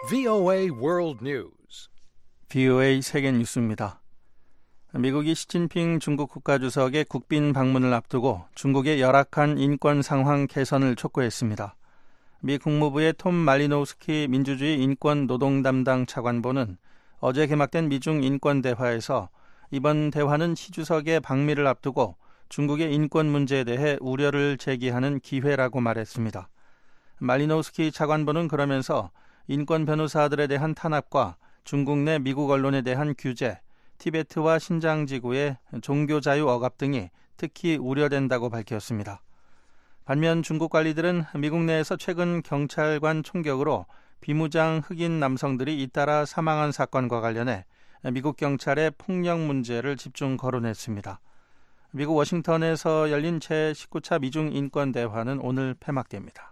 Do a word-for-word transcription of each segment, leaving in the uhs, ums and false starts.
브이오에이 World News. 브이오에이 세계 뉴스입니다. 미국이 시진핑 중국 국가주석의 국빈 방문을 앞두고 중국의 열악한 인권 상황 개선을 촉구했습니다. 미 국무부의 톰 말리노우스키 민주주의 인권 노동 담당 차관보는 어제 개막된 미중 인권 대화에서 이번 대화는 시 주석의 방미를 앞두고 중국의 인권 문제에 대해 우려를 제기하는 기회라고 말했습니다. 말리노우스키 차관보는 그러면서 인권 변호사들에 대한 탄압과 중국 내 미국 언론에 대한 규제, 티베트와 신장 지구의 종교 자유 억압 등이 특히 우려된다고 밝혔습니다. 반면 중국 관리들은 미국 내에서 최근 경찰관 총격으로 비무장 흑인 남성들이 잇따라 사망한 사건과 관련해 미국 경찰의 폭력 문제를 집중 거론했습니다. 미국 워싱턴에서 열린 제십구 차 미중 인권 대화는 오늘 폐막됩니다.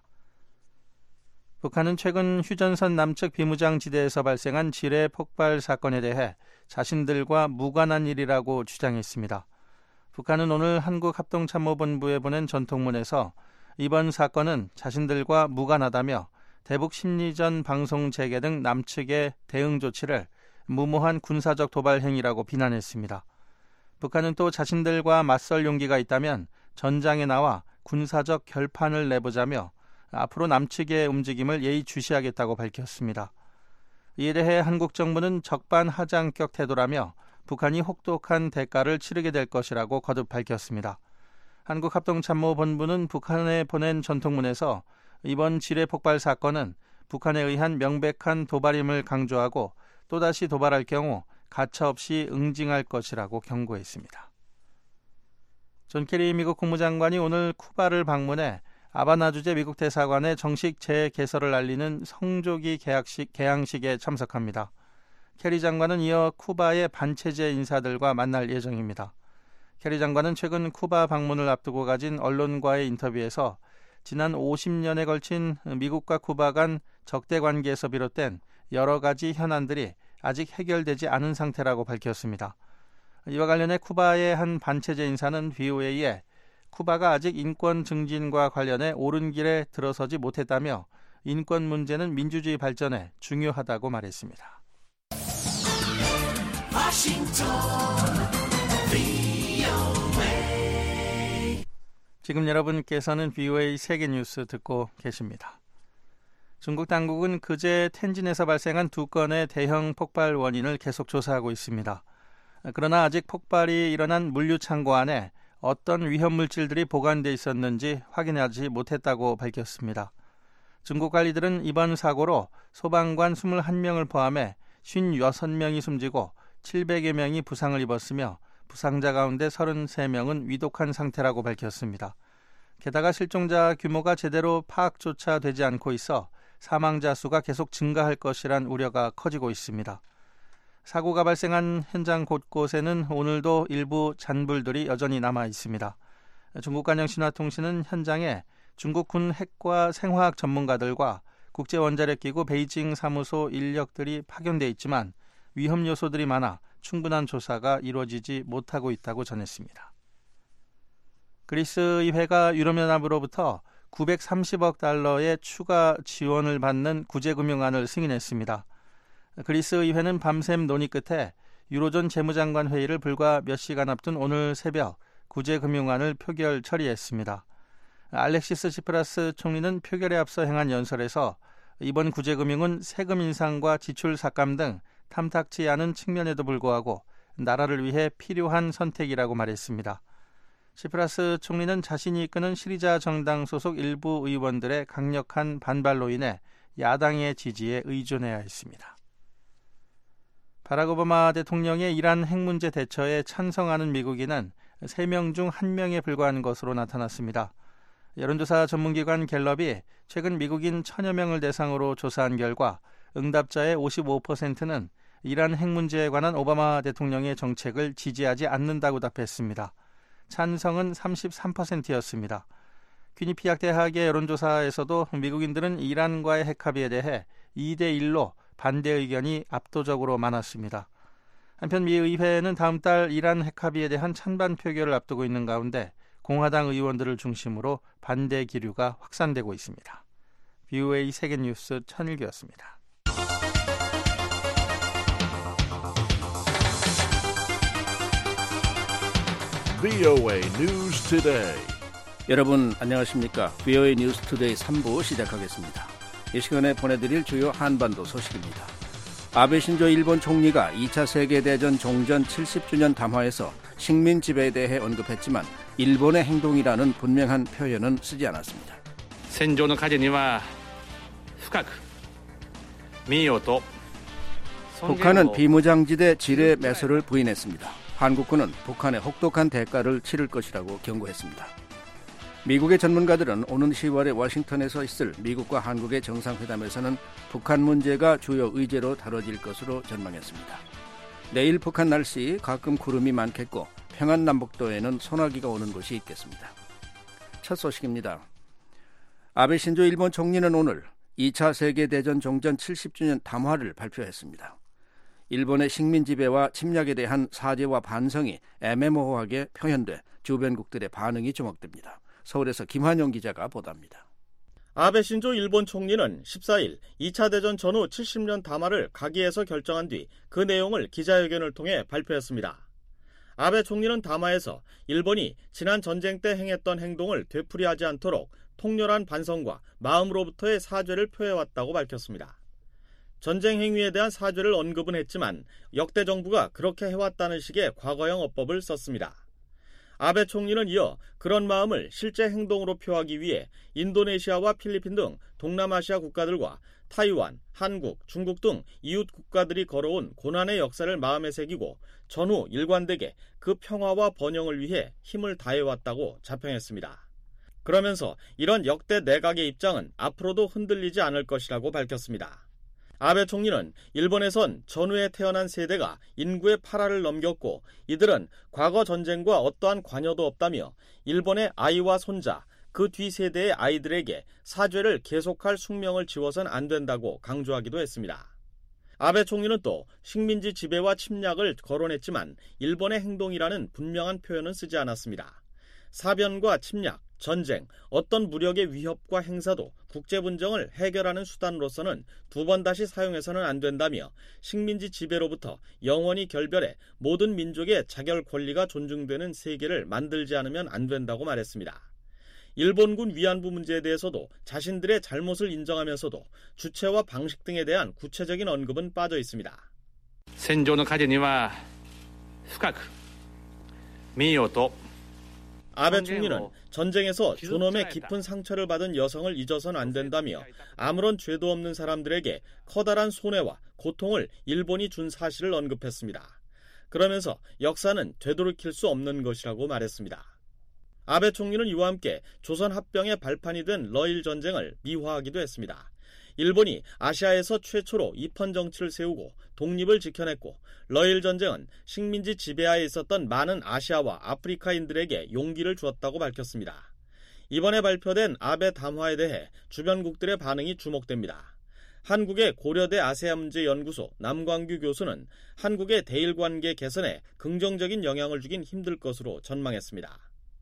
북한은 최근 휴전선 남측 비무장 지대에서 발생한 지뢰 폭발 사건에 대해 자신들과 무관한 일이라고 주장했습니다. 북한은 오늘 한국합동참모본부에 보낸 전통문에서 이번 사건은 자신들과 무관하다며 대북 심리전 방송 재개 등 남측의 대응 조치를 무모한 군사적 도발 행위라고 비난했습니다. 북한은 또 자신들과 맞설 용기가 있다면 전장에 나와 군사적 결판을 내보자며 앞으로 남측의 움직임을 예의주시하겠다고 밝혔습니다. 이에 대해 한국 정부는 적반하장격 태도라며 북한이 혹독한 대가를 치르게 될 것이라고 거듭 밝혔습니다. 한국합동참모본부는 북한에 보낸 전통문에서 이번 지뢰 폭발 사건은 북한에 의한 명백한 도발임을 강조하고 또다시 도발할 경우 가차없이 응징할 것이라고 경고했습니다. 존 케리 미국 국무장관이 오늘 쿠바를 방문해 아바나 주재 미국 대사관의 정식 재개설을 알리는 성조기 개학식, 개항식에 참석합니다. 케리 장관은 이어 쿠바의 반체제 인사들과 만날 예정입니다. 케리 장관은 최근 쿠바 방문을 앞두고 가진 언론과의 인터뷰에서 지난 오십 년에 걸친 미국과 쿠바 간 적대 관계에서 비롯된 여러 가지 현안들이 아직 해결되지 않은 상태라고 밝혔습니다. 이와 관련해 쿠바의 한 반체제 인사는 브이오에이에 쿠바가 아직 인권 증진과 관련해 옳은 길에 들어서지 못했다며 인권 문제는 민주주의 발전에 중요하다고 말했습니다. 워싱턴, 브이오에이. 지금 여러분께서는 브이오에이 세계 뉴스 듣고 계십니다. 중국 당국은 그제 텐진에서 발생한 두 건의 대형 폭발 원인을 계속 조사하고 있습니다. 그러나 아직 폭발이 일어난 물류 창고 안에 어떤 위험물질들이 보관돼 있었는지 확인하지 못했다고 밝혔습니다. 중국 관리들은 이번 사고로 소방관 이십일 명을 포함해 오십육 명이 숨지고 칠백여 명이 부상을 입었으며 부상자 가운데 삼십삼 명은 위독한 상태라고 밝혔습니다. 게다가 실종자 규모가 제대로 파악조차 되지 않고 있어 사망자 수가 계속 증가할 것이란 우려가 커지고 있습니다. 사고가 발생한 현장 곳곳에는 오늘도 일부 잔불들이 여전히 남아 있습니다. 중국 관영신화통신은 현장에 중국 군 핵과 생화학 전문가들과 국제원자력기구 베이징 사무소 인력들이 파견돼 있지만 위험 요소들이 많아 충분한 조사가 이루어지지 못하고 있다고 전했습니다. 그리스 의회가 유럽연합으로부터 구백삼십억 달러의 추가 지원을 받는 구제금융안을 승인했습니다. 그리스 의회는 밤샘 논의 끝에 유로존 재무장관 회의를 불과 몇 시간 앞둔 오늘 새벽 구제금융안을 표결 처리했습니다. 알렉시스 시프라스 총리는 표결에 앞서 행한 연설에서 이번 구제금융은 세금 인상과 지출 삭감 등 탐탁치 않은 측면에도 불구하고 나라를 위해 필요한 선택이라고 말했습니다. 시프라스 총리는 자신이 이끄는 시리자 정당 소속 일부 의원들의 강력한 반발로 인해 야당의 지지에 의존해야 했습니다. 바락 오바마 대통령의 이란 핵 문제 대처에 찬성하는 미국인은 세 명 중 한 명에 불과한 것으로 나타났습니다. 여론조사 전문기관 갤럽이 최근 미국인 천여 명을 대상으로 조사한 결과 응답자의 오십오 퍼센트는 이란 핵 문제에 관한 오바마 대통령의 정책을 지지하지 않는다고 답했습니다. 찬성은 삼십삼 퍼센트였습니다. 퀴니피악 대학의 여론조사에서도 미국인들은 이란과의 핵 합의에 대해 이 대 일로 반대 의견이 압도적으로 많았습니다. 한편 미 의회는 다음 달 이란 핵 합의에 대한 찬반 표결을 앞두고 있는 가운데 공화당 의원들을 중심으로 반대 기류가 확산되고 있습니다. 브이오에이 세계뉴스 천일기였습니다. 브이오에이 News Today. 여러분 안녕하십니까? 브이오에이 뉴스 투데이 삼 부 시작하겠습니다. 이 시간에 보내드릴 주요 한반도 소식입니다. 아베 신조 일본 총리가 이 차 세계대전 종전 칠십 주년 담화에서 식민 지배에 대해 언급했지만 일본의 행동이라는 분명한 표현은 쓰지 않았습니다. 戦場の火事には深く民謡と 북한은 비무장지대 지뢰 매설을 부인했습니다. 한국군은 북한의 혹독한 대가를 치를 것이라고 경고했습니다. 미국의 전문가들은 오는 시월에 워싱턴에서 있을 미국과 한국의 정상회담에서는 북한 문제가 주요 의제로 다뤄질 것으로 전망했습니다. 내일 북한 날씨 가끔 구름이 많겠고 평안남북도에는 소나기가 오는 곳이 있겠습니다. 첫 소식입니다. 아베 신조 일본 총리는 오늘 이 차 세계대전 종전 칠십 주년 담화를 발표했습니다. 일본의 식민 지배와 침략에 대한 사죄와 반성이 애매모호하게 표현돼 주변국들의 반응이 주목됩니다. 서울에서 김환용 기자가 보도합니다. 아베 신조 일본 총리는 십사 일 이 차 대전 전후 칠십 년 담화를 가기에서 결정한 뒤 그 내용을 기자회견을 통해 발표했습니다. 아베 총리는 담화에서 일본이 지난 전쟁 때 행했던 행동을 되풀이하지 않도록 통렬한 반성과 마음으로부터의 사죄를 표해왔다고 밝혔습니다. 전쟁 행위에 대한 사죄를 언급은 했지만 역대 정부가 그렇게 해왔다는 식의 과거형 어법을 썼습니다. 아베 총리는 이어 그런 마음을 실제 행동으로 표하기 위해 인도네시아와 필리핀 등 동남아시아 국가들과 타이완, 한국, 중국 등 이웃 국가들이 걸어온 고난의 역사를 마음에 새기고 전후 일관되게 그 평화와 번영을 위해 힘을 다해왔다고 자평했습니다. 그러면서 이런 역대 내각의 입장은 앞으로도 흔들리지 않을 것이라고 밝혔습니다. 아베 총리는 일본에선 전후에 태어난 세대가 인구의 팔 할을 넘겼고 이들은 과거 전쟁과 어떠한 관여도 없다며 일본의 아이와 손자, 그 뒤 세대의 아이들에게 사죄를 계속할 숙명을 지워선 안 된다고 강조하기도 했습니다. 아베 총리는 또 식민지 지배와 침략을 거론했지만 일본의 행동이라는 분명한 표현은 쓰지 않았습니다. 사변과 침략, 전쟁, 어떤 무력의 위협과 행사도 국제 분쟁을 해결하는 수단으로서는 두 번 다시 사용해서는 안 된다며 식민지 지배로부터 영원히 결별해 모든 민족의 자결 권리가 존중되는 세계를 만들지 않으면 안 된다고 말했습니다. 일본군 위안부 문제에 대해서도 자신들의 잘못을 인정하면서도 주체와 방식 등에 대한 구체적인 언급은 빠져 있습니다. 戦場の火事には深く民謡と 아베 총리는 전쟁에서 존엄의 깊은 상처를 받은 여성을 잊어서는 안 된다며 아무런 죄도 없는 사람들에게 커다란 손해와 고통을 일본이 준 사실을 언급했습니다. 그러면서 역사는 되돌이킬 수 없는 것이라고 말했습니다. 아베 총리는 이와 함께 조선 합병의 발판이 된 러일 전쟁을 미화하기도 했습니다. 일본이 아시아에서 최초로 입헌 정치를 세우고 독립을 지켜냈고 러일 전쟁은 식민지 지배하에 있었던 많은 아시아와 아프리카인들에게 용기를 주었다고 밝혔습니다. 이번에 발표된 아베 담화에 대해 주변국들의 반응이 주목됩니다. 한국의 고려대 아세아문제연구소 남광규 교수는 한국의 대일관계 개선에 긍정적인 영향을 주긴 힘들 것으로 전망했습니다.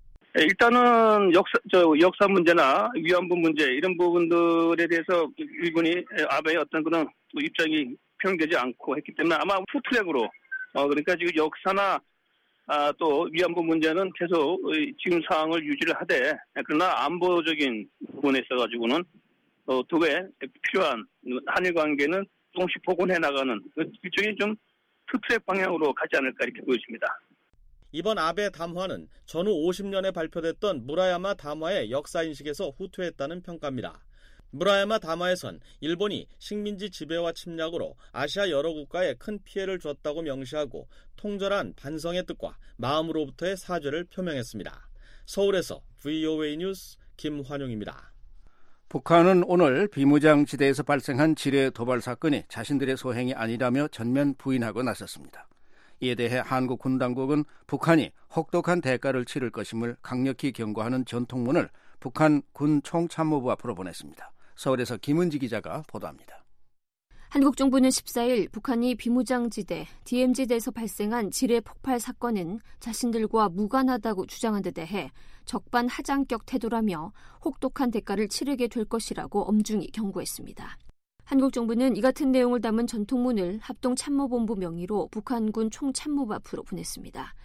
일단은 역사, 저 역사 문제나 위안부 문제 이런 부분들에 대해서 일본이 아베의 어떤 그런 입장이 표현되지 않고 했기 때문에 아마 투트랙으로 어 그러니까 지금 역사나 아, 또 위안부 문제는 계속 지금 상황을 유지를 하되 그러나 안보적인 부분에 있어가지고는 어, 두개 필요한 한일 관계는 조금씩 복원해 나가는 일종의 좀 투트랙 방향으로 가지 않을까 이렇게 보여집니다. 이번 아베 담화는 전후 오십 년에 발표됐던 무라야마 담화의 역사인식에서 후퇴했다는 평가입니다. 무라야마 담화에선 일본이 식민지 지배와 침략으로 아시아 여러 국가에 큰 피해를 줬다고 명시하고 통절한 반성의 뜻과 마음으로부터의 사죄를 표명했습니다. 서울에서 브이오에이 뉴스 김환용입니다. 북한은 오늘 비무장지대에서 발생한 지뢰 도발 사건이 자신들의 소행이 아니라며 전면 부인하고 나섰습니다. 이에 대해 한국 군 당국은 북한이 혹독한 대가를 치를 것임을 강력히 경고하는 전통문을 북한 군 총참모부 앞으로 보냈습니다. 서울에서 김은지 기자가 보도합니다. 한국 정부는 십사 일 북한이 비무장지대 디엠지대에서 발생한 지뢰 폭발 사건은 자신들과 무관하다고 주장한 데 대해 적반하장격 태도라며 혹독한 대가를 치르게 될 것이라고 엄중히 경고했습니다. 한국 정부는 이 같은 내용을 담은 전통문을 합동참모본부 명의로 북한군 총참모부 앞으로 보냈습니다.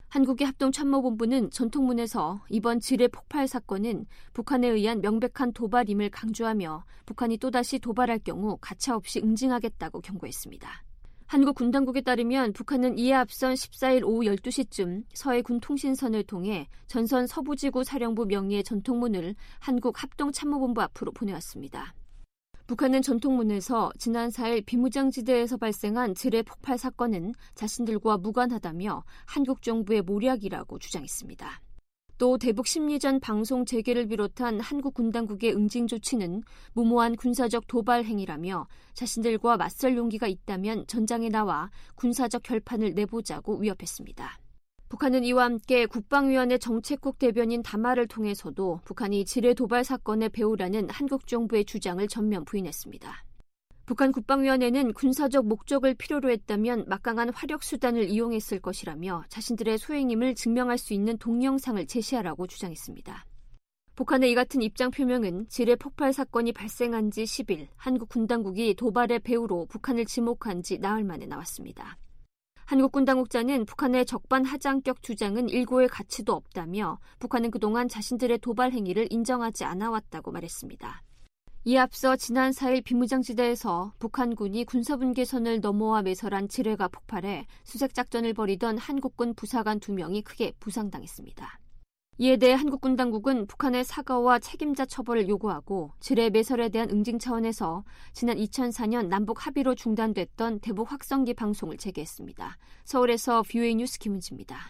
한국의 합동참모본부는 전통문에서 이번 지뢰 폭발 사건은 북한에 의한 명백한 도발임을 강조하며 북한이 또다시 도발할 경우 가차없이 응징하겠다고 경고했습니다. 한국 군 당국에 따르면 북한은 이에 앞선 십사일 오후 열두 시쯤 서해 군 통신선을 통해 전선 서부지구 사령부 명의의 전통문을 한국 합동참모본부 앞으로 보내왔습니다. 북한은 전통문에서 지난 사일 비무장지대에서 발생한 지뢰 폭발 사건은 자신들과 무관하다며 한국 정부의 모략이라고 주장했습니다. 또 대북 심리전 방송 재개를 비롯한 한국 군 당국의 응징 조치는 무모한 군사적 도발 행위라며 자신들과 맞설 용기가 있다면 전장에 나와 군사적 결판을 내보자고 위협했습니다. 북한은 이와 함께 국방위원회 정책국 대변인 담화를 통해서도 북한이 지뢰 도발 사건의 배후라는 한국 정부의 주장을 전면 부인했습니다. 북한 국방위원회는 군사적 목적을 필요로 했다면 막강한 화력수단을 이용했을 것이라며 자신들의 소행임을 증명할 수 있는 동영상을 제시하라고 주장했습니다. 북한의 이 같은 입장 표명은 지뢰 폭발 사건이 발생한 지 십 일 한국 군 당국이 도발의 배후로 북한을 지목한 지 나흘 만에 나왔습니다. 한국 군 당국자는 북한의 적반하장격 주장은 일고의 가치도 없다며 북한은 그동안 자신들의 도발 행위를 인정하지 않아왔다고 말했습니다. 이에 앞서 지난 사일 비무장지대에서 북한군이 군사분계선을 넘어와 매설한 지뢰가 폭발해 수색작전을 벌이던 한국군 부사관 두 명이 크게 부상당했습니다. 이에 대해 한국군 당국은 북한의 사과와 책임자 처벌을 요구하고 지뢰 매설에 대한 응징 차원에서 지난 이천사년 남북 합의로 중단됐던 대북 확성기 방송을 재개했습니다. 서울에서 브이오에이 뉴스 김은지입니다.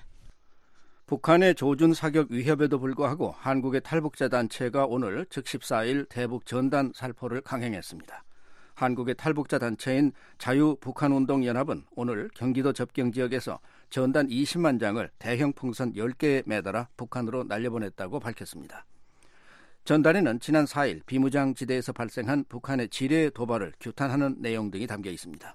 북한의 조준 사격 위협에도 불구하고 한국의 탈북자 단체가 오늘 즉 십사일 대북 전단 살포를 강행했습니다. 한국의 탈북자 단체인 자유북한운동연합은 오늘 경기도 접경 지역에서 전단 이십만 장을 대형 풍선 열 개에 매달아 북한으로 날려보냈다고 밝혔습니다. 전단에는 지난 사일 비무장지대에서 발생한 북한의 지뢰 도발을 규탄하는 내용 등이 담겨 있습니다.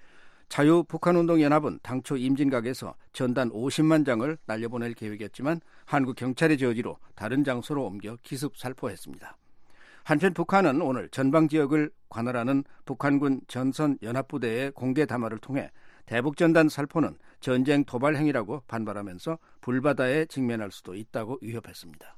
자유북한운동연합은 당초 임진각에서 전단 오십만 장을 날려보낼 계획이었지만 한국 경찰의 저지로 다른 장소로 옮겨 기습 살포했습니다. 한편 북한은 오늘 전방지역을 관할하는 북한군 전선연합부대의 공개 담화를 통해 대북전단 살포는 전쟁 도발 행위라고 반발하면서 불바다에 직면할 수도 있다고 위협했습니다.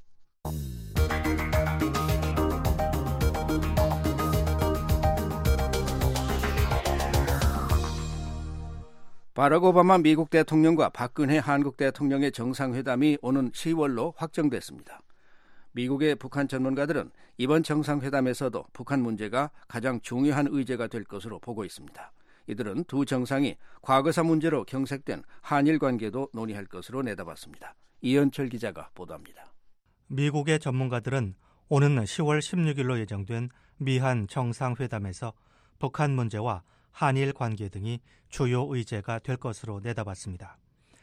바락 오바마 미국 대통령과 박근혜 한국 대통령의 정상회담이 오는 시월로 확정됐습니다. 미국의 북한 전문가들은 이번 정상회담에서도 북한 문제가 가장 중요한 의제가 될 것으로 보고 있습니다. 이들은 두 정상이 과거사 문제로 경색된 한일 관계도 논의할 것으로 내다봤습니다. 이현철 기자가 보도합니다. 미국의 전문가들은 오는 시월 십육일로 예정된 미한 정상회담에서 북한 문제와 한일 관계 등이 주요 의제가 될 것으로 내다봤습니다.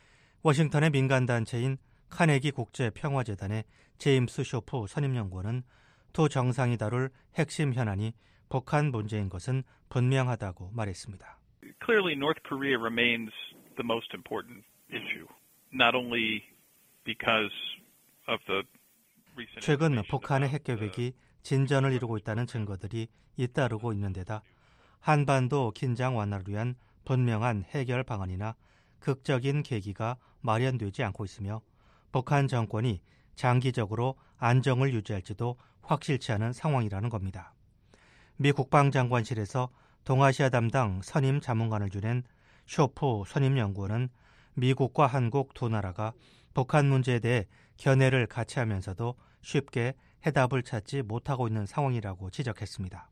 워싱턴의 민간단체인 카네기 국제평화재단의 제임스 쇼프 선임연구원은 두 정상이 다룰 핵심 현안이 북한 문제인 것은 분명하다고 말했습니다. Clearly, North Korea remains the most important issue, not only because of the recent 최근 북한의 핵 계획이 진전을 이루고 있다는 증거들이 잇따르고 있는 데다 한반도 긴장 완화를 위한 분명한 해결 방안이나 극적인 계기가 마련되지 않고 있으며 북한 정권이 장기적으로 안정을 유지할지도 확실치 않은 상황이라는 겁니다. 미 국방장관실에서 동아시아 담당 선임 자문관을 지낸 쇼프 선임연구원은 미국과 한국 두 나라가 북한 문제에 대해 견해를 같이 하면서도 쉽게 해답을 찾지 못하고 있는 상황이라고 지적했습니다.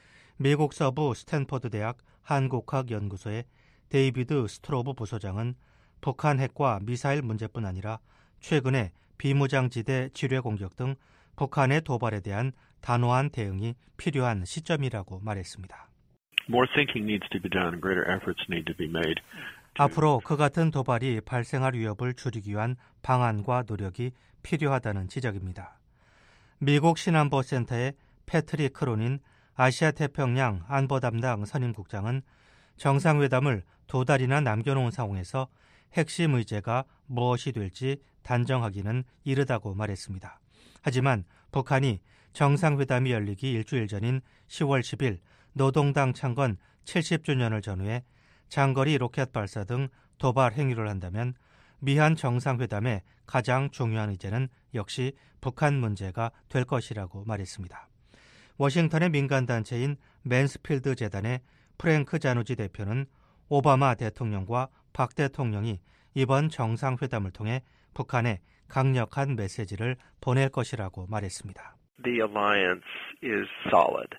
미국 서부 스탠퍼드 대학 한국학연구소의 데이비드 스트로브 부소장은 북한 핵과 미사일 문제뿐 아니라 최근에 비무장지대 지뢰 공격 등 북한의 도발에 대한 단호한 대응이 필요한 시점이라고 말했습니다. More thinking needs to be done, greater efforts need to be made. 앞으로 그 같은 도발이 발생할 위협을 줄이기 위한 방안과 노력이 필요하다는 지적입니다. 미국 신안보센터의 패트릭 크로닌 아시아 태평양 안보 담당 선임국장은 정상회담을 두 달이나 남겨놓은 상황에서 핵심 의제가 무엇이 될지 단정하기는 이르다고 말했습니다. 하지만 북한이 정상회담이 열리기 일주일 전인 시월 십일 노동당 창건 칠십 주년을 전후해 장거리 로켓 발사 등 도발 행위를 한다면 미한 정상회담의 가장 중요한 의제는 역시 북한 문제가 될 것이라고 말했습니다. 워싱턴의 민간단체인 맨스필드 재단의 프랭크 자누지 대표는 오바마 대통령과 박 대통령이 이번 정상회담을 통해 북한에 강력한 메시지를 보낼 것이라고 말했습니다. The alliance is solid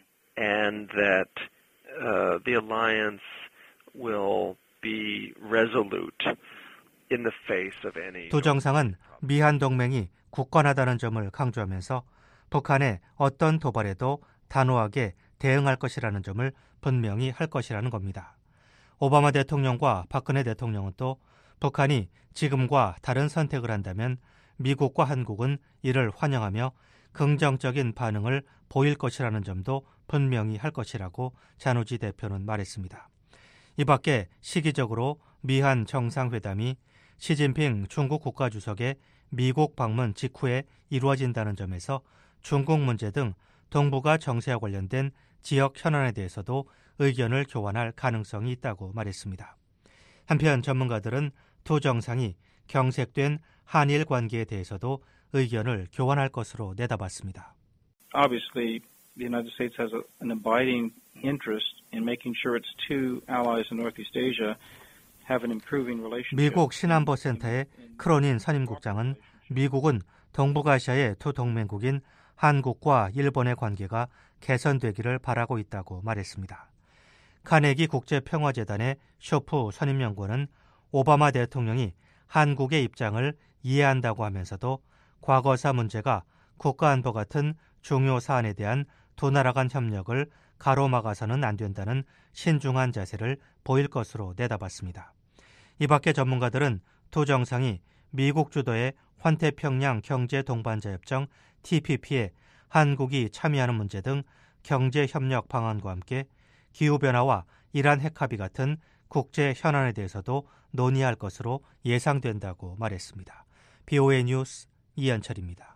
and that uh, the alliance will be resolute in the face of any. 두 정상은 미한 동맹이 굳건하다는 점을 강조하면서 북한의 어떤 도발에도 단호하게 대응할 것이라는 점을 분명히 할 것이라는 겁니다. 오바마 대통령과 박근혜 대통령은 또 북한이 지금과 다른 선택을 한다면 미국과 한국은 이를 환영하며 긍정적인 반응을 보일 것이라는 점도 분명히 할 것이라고 자누지 대표는 말했습니다. 이 밖에 시기적으로 미한 정상회담이 시진핑 중국 국가주석의 미국 방문 직후에 이루어진다는 점에서 중국 문제 등 동북아 정세와 관련된 지역 현안에 대해서도 의견을 교환할 가능성이 있다고 말했습니다. 한편 전문가들은 두 정상이 경색된 한일 관계에 대해서도 의견을 교환할 것으로 내다봤습니다. Obviously, the United States has a, an abiding interest in making sure its two allies in Northeast Asia have an improving relationship. 미국 신안보 센터의 크로닌 선임국장은 미국은 동북아시아의 두 동맹국인 한국과 일본의 관계가 개선되기를 바라고 있다고 말했습니다. 카네기 국제평화재단의 쇼프 선임연구원은 오바마 대통령이 한국의 입장을 이해한다고 하면서도 과거사 문제가 국가안보 같은 중요 사안에 대한 두 나라 간 협력을 가로막아서는 안 된다는 신중한 자세를 보일 것으로 내다봤습니다. 이 밖에 전문가들은 두 정상이 미국 주도의 환태평양 경제동반자협정 티피피에 한국이 참여하는 문제 등 경제협력 방안과 함께 기후변화와 이란 핵합의 같은 국제 현안에 대해서도 논의할 것으로 예상된다고 말했습니다. 비오에이 뉴스 이현철입니다.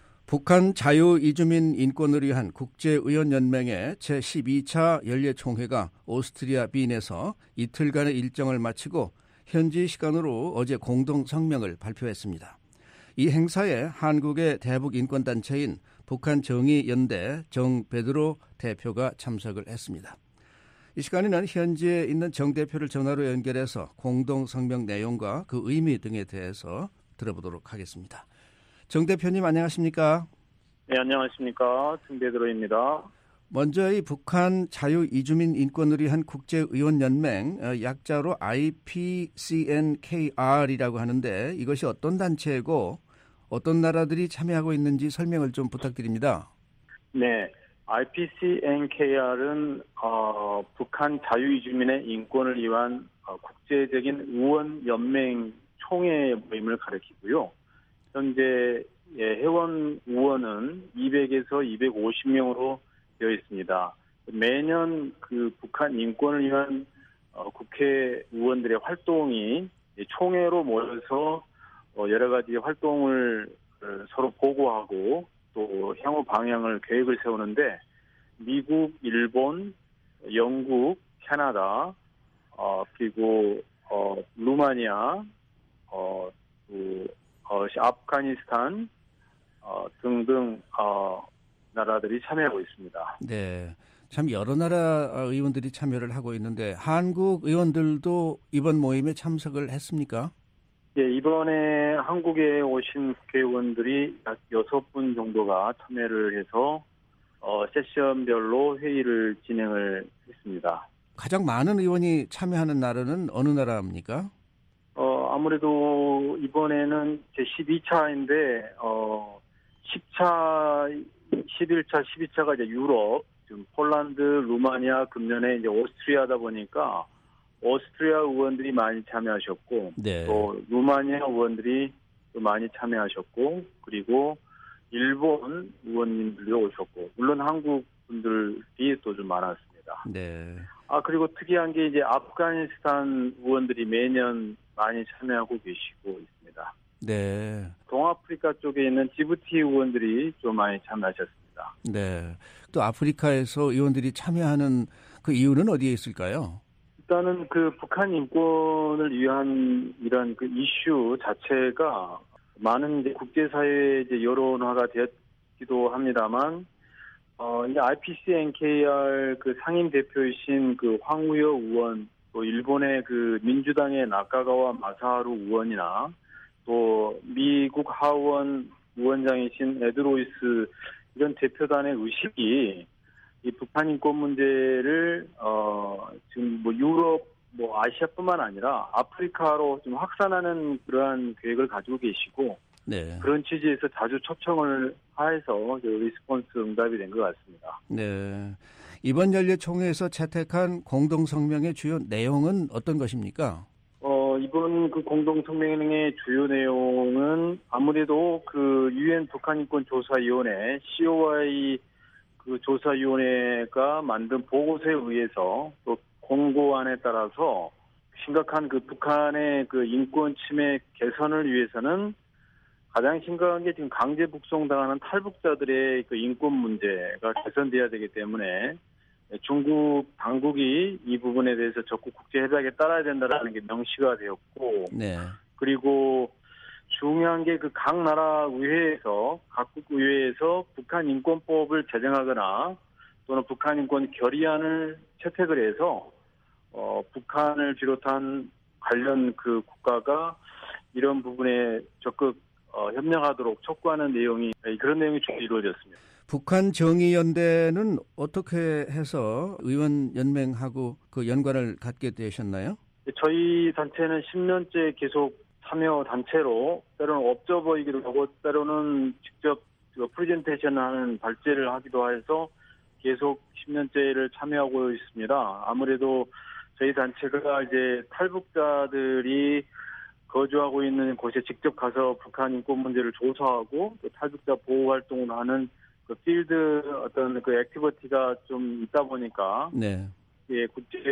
북한 자유이주민 인권을 위한 국제의원연맹의 제십이 차 연례총회가 오스트리아 빈에서 이틀간의 일정을 마치고 현지 시간으로 어제 공동 성명을 발표했습니다. 이 행사에 한국의 대북 인권단체인 북한정의연대 정베드로 대표가 참석을 했습니다. 이 시간에는 현지에 있는 정 대표를 전화로 연결해서 공동 성명 내용과 그 의미 등에 대해서 들어보도록 하겠습니다. 정 대표님 안녕하십니까? 네, 안녕하십니까. 정베드로입니다. 먼저 이 북한 자유이주민 인권을 위한 국제의원연맹, 약자로 아이피씨엔케이알이라고 하는데 이것이 어떤 단체이고 어떤 나라들이 참여하고 있는지 설명을 좀 부탁드립니다. 네, 아이피씨엔케이알은 어, 북한 자유이주민의 인권을 위한 어, 국제적인 의원연맹 총회 모임을 가리키고요. 현재 예, 회원 의원은 이백에서 이백오십 명으로 되어 있습니다. 매년 그 북한 인권을 위한 어, 국회의원들의 활동이 총회로 모여서 어, 여러 가지 활동을 어, 서로 보고하고 또 향후 방향을 계획을 세우는데 미국, 일본, 영국, 캐나다, 어, 그리고 어, 루마니아, 어, 그, 어, 아프가니스탄 어, 등등 어, 나라들이 참여하고 있습니다. 네, 참 여러 나라 의원들이 참여를 하고 있는데 한국 의원들도 이번 모임에 참석을 했습니까? 예, 이번에 한국에 오신 국회의원들이 약 여섯 분 정도가 참여를 해서 어, 세션별로 회의를 진행을 했습니다. 가장 많은 의원이 참여하는 나라는 어느 나라입니까? 어, 아무래도 이번에는 제십이 차인데 어, 십 차, 십일 차, 십이 차가 이제 유럽, 지금 폴란드, 루마니아, 금년에 이제 오스트리아다 보니까 오스트리아 의원들이 많이 참여하셨고, 네. 또 루마니아 의원들이 또 많이 참여하셨고, 그리고 일본 의원님들도 오셨고, 물론 한국 분들이 또 좀 많았습니다. 네. 아, 그리고 특이한 게 이제 아프가니스탄 의원들이 매년 많이 참여하고 계시고 있습니다. 네. 동아프리카 쪽에 있는 지부티 의원들이 좀 많이 참여하셨습니다. 네. 또 아프리카에서 의원들이 참여하는 그 이유는 어디에 있을까요? 일단은 그 북한 인권을 위한 이런 그 이슈 자체가 많은 이제 국제사회의 이제 여론화가 되었기도 합니다만, 어, 이제 아이피씨엔케이알 그 상임 대표이신 그 황우여 의원, 또 일본의 그 민주당의 나카가와 마사하루 의원이나 또 미국 하원 위원장이신 에드로이스 이런 대표단의 의식이 이 북한 인권 문제를 어 지금 뭐 유럽 뭐 아시아뿐만 아니라 아프리카로 좀 확산하는 그러한 계획을 가지고 계시고 네. 그런 취지에서 자주 초청을 하여서 리스폰스 응답이 된 것 같습니다. 네. 이번 연례총회에서 채택한 공동성명의 주요 내용은 어떤 것입니까? 어, 이번 그 공동성명의 주요 내용은 아무래도 그 유엔 북한인권조사위원회 씨오아이 그 조사위원회가 만든 보고서에 의해서 또 공고안에 따라서 심각한 그 북한의 그 인권 침해 개선을 위해서는 가장 심각한 게 지금 강제 북송당하는 탈북자들의 그 인권 문제가 개선돼야 되기 때문에 중국 당국이 이 부분에 대해서 적극 국제 협약에 따라야 된다라는 게 명시가 되었고, 네. 그리고 중요한 게 그 각 나라 의회에서 각국 의회에서 북한 인권법을 제정하거나 또는 북한 인권 결의안을 채택을 해서 어, 북한을 비롯한 관련 그 국가가 이런 부분에 적극 어, 협력하도록 촉구하는 내용이 그런 내용이 주로 이루어졌습니다. 북한 정의연대는 어떻게 해서 의원연맹하고 그 연관을 갖게 되셨나요? 저희 단체는 십 년째 계속 참여 단체로 때로는 업저버이기도 하고 때로는 직접 프레젠테이션하는 발제를 하기도 해서 계속 십 년째를 참여하고 있습니다. 아무래도 저희 단체가 이제 탈북자들이 거주하고 있는 곳에 직접 가서 북한 인권 문제를 조사하고 또 탈북자 보호 활동을 하는 그 필드 어떤 그 액티비티가 좀 있다 보니까 네. 예,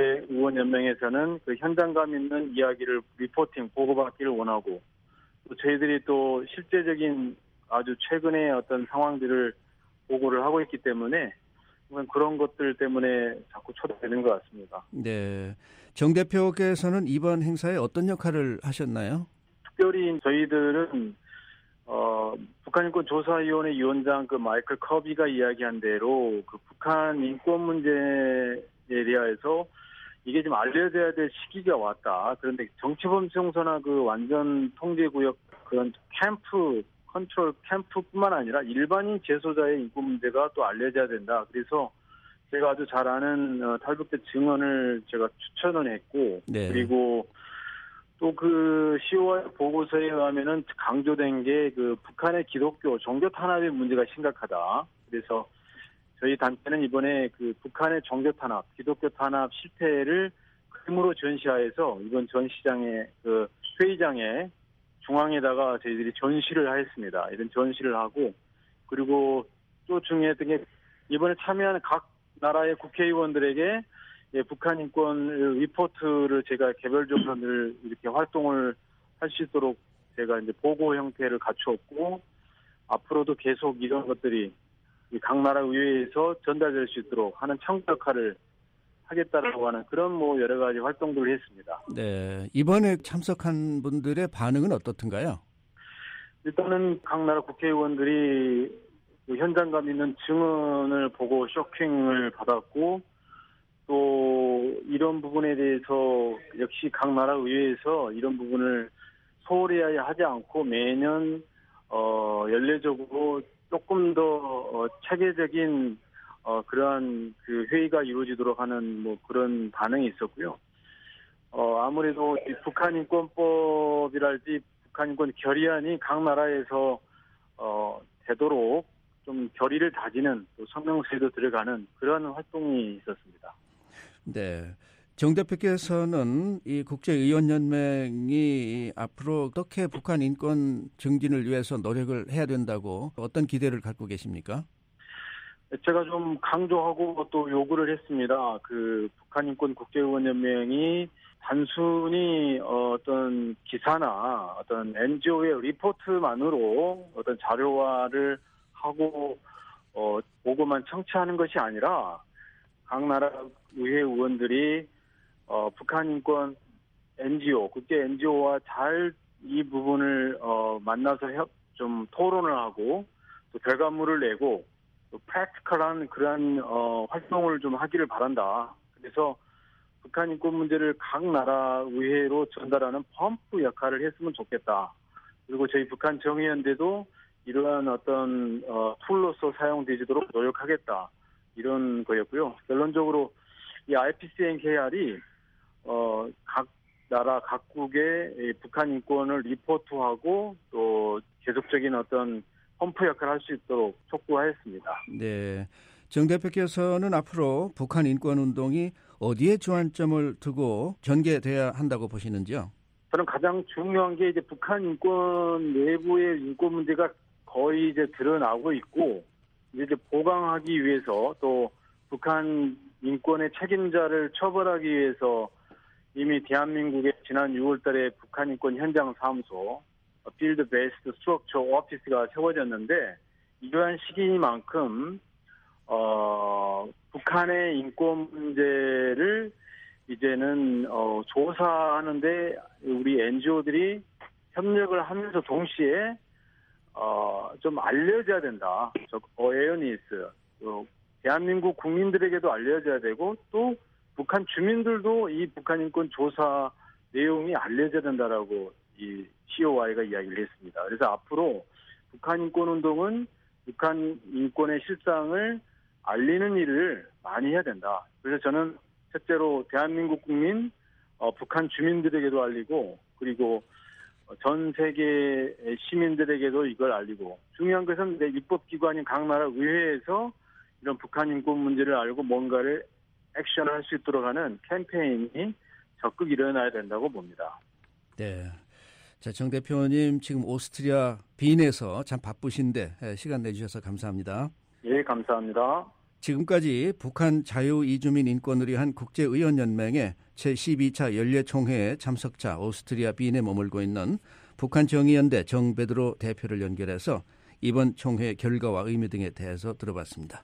국제의원연맹에서는 그 현장감 있는 이야기를 리포팅 보고받기를 원하고 또 저희들이 또 실제적인 아주 최근의 어떤 상황들을 보고를 하고 있기 때문에 그런 것들 때문에 자꾸 초대되는 것 같습니다. 네. 정 대표께서는 이번 행사에 어떤 역할을 하셨나요? 특별히 저희들은 어, 북한인권조사위원회 위원장 그 마이클 커비가 이야기한 대로 그 북한 인권 문제에 대해서 이게 좀 알려져야 될 시기가 왔다. 그런데 정치범정서나 그 완전 통제구역 그런 캠프, 컨트롤 캠프뿐만 아니라 일반인 재소자의 인권 문제가 또 알려져야 된다. 그래서 제가 아주 잘 아는 어, 탈북자 증언을 제가 추천을 했고, 네. 그리고 또 그 씨오아이 보고서에 의하면은 강조된 게 그 북한의 기독교 종교 탄압의 문제가 심각하다. 그래서 저희 단체는 이번에 그 북한의 종교 탄압, 기독교 탄압 실태를 그림으로 전시하여서 이번 전시장에 그 회의장에 중앙에다가 저희들이 전시를 하였습니다. 이런 전시를 하고 그리고 또 중요했던 게 이번에 참여하는 각 나라의 국회의원들에게 예, 북한 인권 리포트를 제가 개별적으로 늘 이렇게 활동을 할 수 있도록 제가 이제 보고 형태를 갖추었고 앞으로도 계속 이런 것들이 각 나라 의회에서 전달될 수 있도록 하는 참고 역할을 하겠다라고 하는 그런 뭐 여러 가지 활동들을 했습니다. 네. 이번에 참석한 분들의 반응은 어떻던가요? 일단은 각 나라 국회의원들이 현장감 있는 증언을 보고 쇼킹을 받았고 또 이런 부분에 대해서 역시 각 나라 의회에서 이런 부분을 소홀히 하지 않고 매년 어 연례적으로 조금 더 어, 체계적인 어 그러한 그 회의가 이루어지도록 하는 뭐 그런 반응이 있었고요. 어 아무래도 이 북한 인권법이랄지 북한 인권 결의안이 각 나라에서 어 되도록 좀 결의를 다지는 또 성명서에도 들어가는 그런 활동이 있었습니다. 네. 정 대표께서는 이 국제의원연맹이 앞으로 어떻게 북한 인권 증진을 위해서 노력을 해야 된다고 어떤 기대를 갖고 계십니까? 제가 좀 강조하고 또 요구를 했습니다. 그 북한 인권 국제의원연맹이 단순히 어떤 기사나 어떤 엔지오의 리포트만으로 어떤 자료화를 하고 어, 보고만 청취하는 것이 아니라 각 나라 의회 의원들이 어, 북한 인권 엔지오, 국제 엔지오와 잘 이 부분을 어, 만나서 협, 좀 토론을 하고 또 결과물을 내고 또 프랙티컬한 그러한 어, 활동을 좀 하기를 바란다. 그래서 북한 인권 문제를 각 나라 의회로 전달하는 펌프 역할을 했으면 좋겠다. 그리고 저희 북한 정의연대도 이러한 어떤 어, 툴로서 사용되지도록 노력하겠다. 이런 거였고요. 결론적으로 이 아이피씨엔케이알이 어, 각 나라 각국의 북한 인권을 리포트하고 또 계속적인 어떤 펌프 역할을 할 수 있도록 촉구하였습니다. 네, 정 대표께서는 앞으로 북한 인권 운동이 어디에 주안점을 두고 전개돼야 한다고 보시는지요? 저는 가장 중요한 게 이제 북한 인권 내부의 인권 문제가 거의 이제 드러나고 있고 이제 보강하기 위해서 또 북한 인권의 책임자를 처벌하기 위해서 이미 대한민국의 지난 유월 달에 북한 인권 현장 사무소 필드 베이스드 스트럭처 오피스가 세워졌는데 이러한 시기만큼 어, 북한의 인권 문제를 이제는 어, 조사하는데 우리 엔지오들이 협력을 하면서 동시에 어, 좀 알려져야 된다. 저 어웨어니스, 대한민국 국민들에게도 알려져야 되고 또 북한 주민들도 이 북한 인권 조사 내용이 알려져야 된다라고 이 씨오와이가 이야기를 했습니다. 그래서 앞으로 북한 인권 운동은 북한 인권의 실상을 알리는 일을 많이 해야 된다. 그래서 저는 첫째로 대한민국 국민, 어, 북한 주민들에게도 알리고 그리고 전 세계 시민들에게도 이걸 알리고 중요한 것은 입법기관인 각 나라 의회에서 이런 북한 인권 문제를 알고 뭔가를 액션할 수 있도록 하는 캠페인이 적극 일어나야 된다고 봅니다. 네. 자, 정 대표님 지금 오스트리아 빈에서 참 바쁘신데 시간 내주셔서 감사합니다. 예, 감사합니다. 지금까지 북한 자유이주민 인권을 위한 국제의원연맹의 제십이 차 연례총회에 참석자 오스트리아 빈에 머물고 있는 북한 정의연대 정베드로 대표를 연결해서 이번 총회 결과와 의미 등에 대해서 들어봤습니다.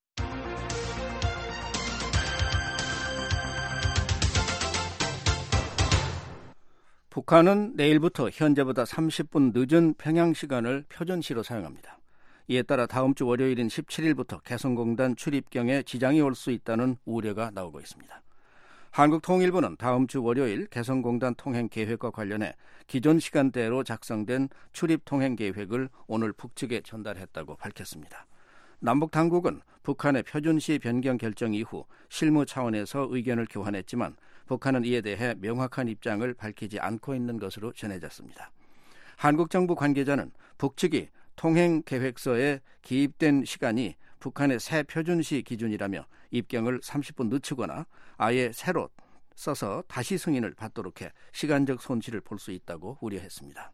북한은 내일부터 현재보다 삼십 분 늦은 평양 시간을 표준시로 사용합니다. 이에 따라 다음 주 월요일인 십칠 일부터 개성공단 출입경에 지장이 올 수 있다는 우려가 나오고 있습니다. 한국통일부는 다음 주 월요일 개성공단 통행 계획과 관련해 기존 시간대로 작성된 출입 통행 계획을 오늘 북측에 전달했다고 밝혔습니다. 남북 당국은 북한의 표준시 변경 결정 이후 실무 차원에서 의견을 교환했지만 북한은 이에 대해 명확한 입장을 밝히지 않고 있는 것으로 전해졌습니다. 한국 정부 관계자는 북측이 통행 계획서에 기입된 시간이 북한의 새 표준시 기준이라며 입경을 삼십 분 늦추거나 아예 새로 써서 다시 승인을 받도록 해 시간적 손실을 볼 수 있다고 우려했습니다.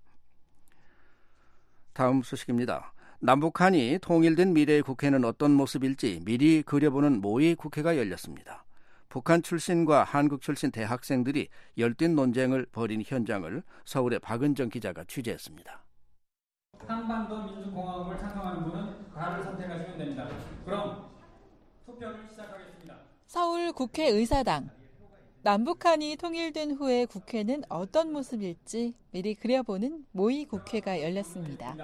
다음 소식입니다. 남북한이 통일된 미래의 국회는 어떤 모습일지 미리 그려보는 모의 국회가 열렸습니다. 북한 출신과 한국 출신 대학생들이 열띤 논쟁을 벌인 현장을 서울의 박은정 기자가 취재했습니다. 한반도 민주공화국을 찬성하는 분은 가를 선택하시면 됩니다. 그럼 투표를 시작하겠습니다. 서울 국회의사당. 남북한이 통일된 후에 국회는 어떤 모습일지 미리 그려보는 모의 국회가 열렸습니다.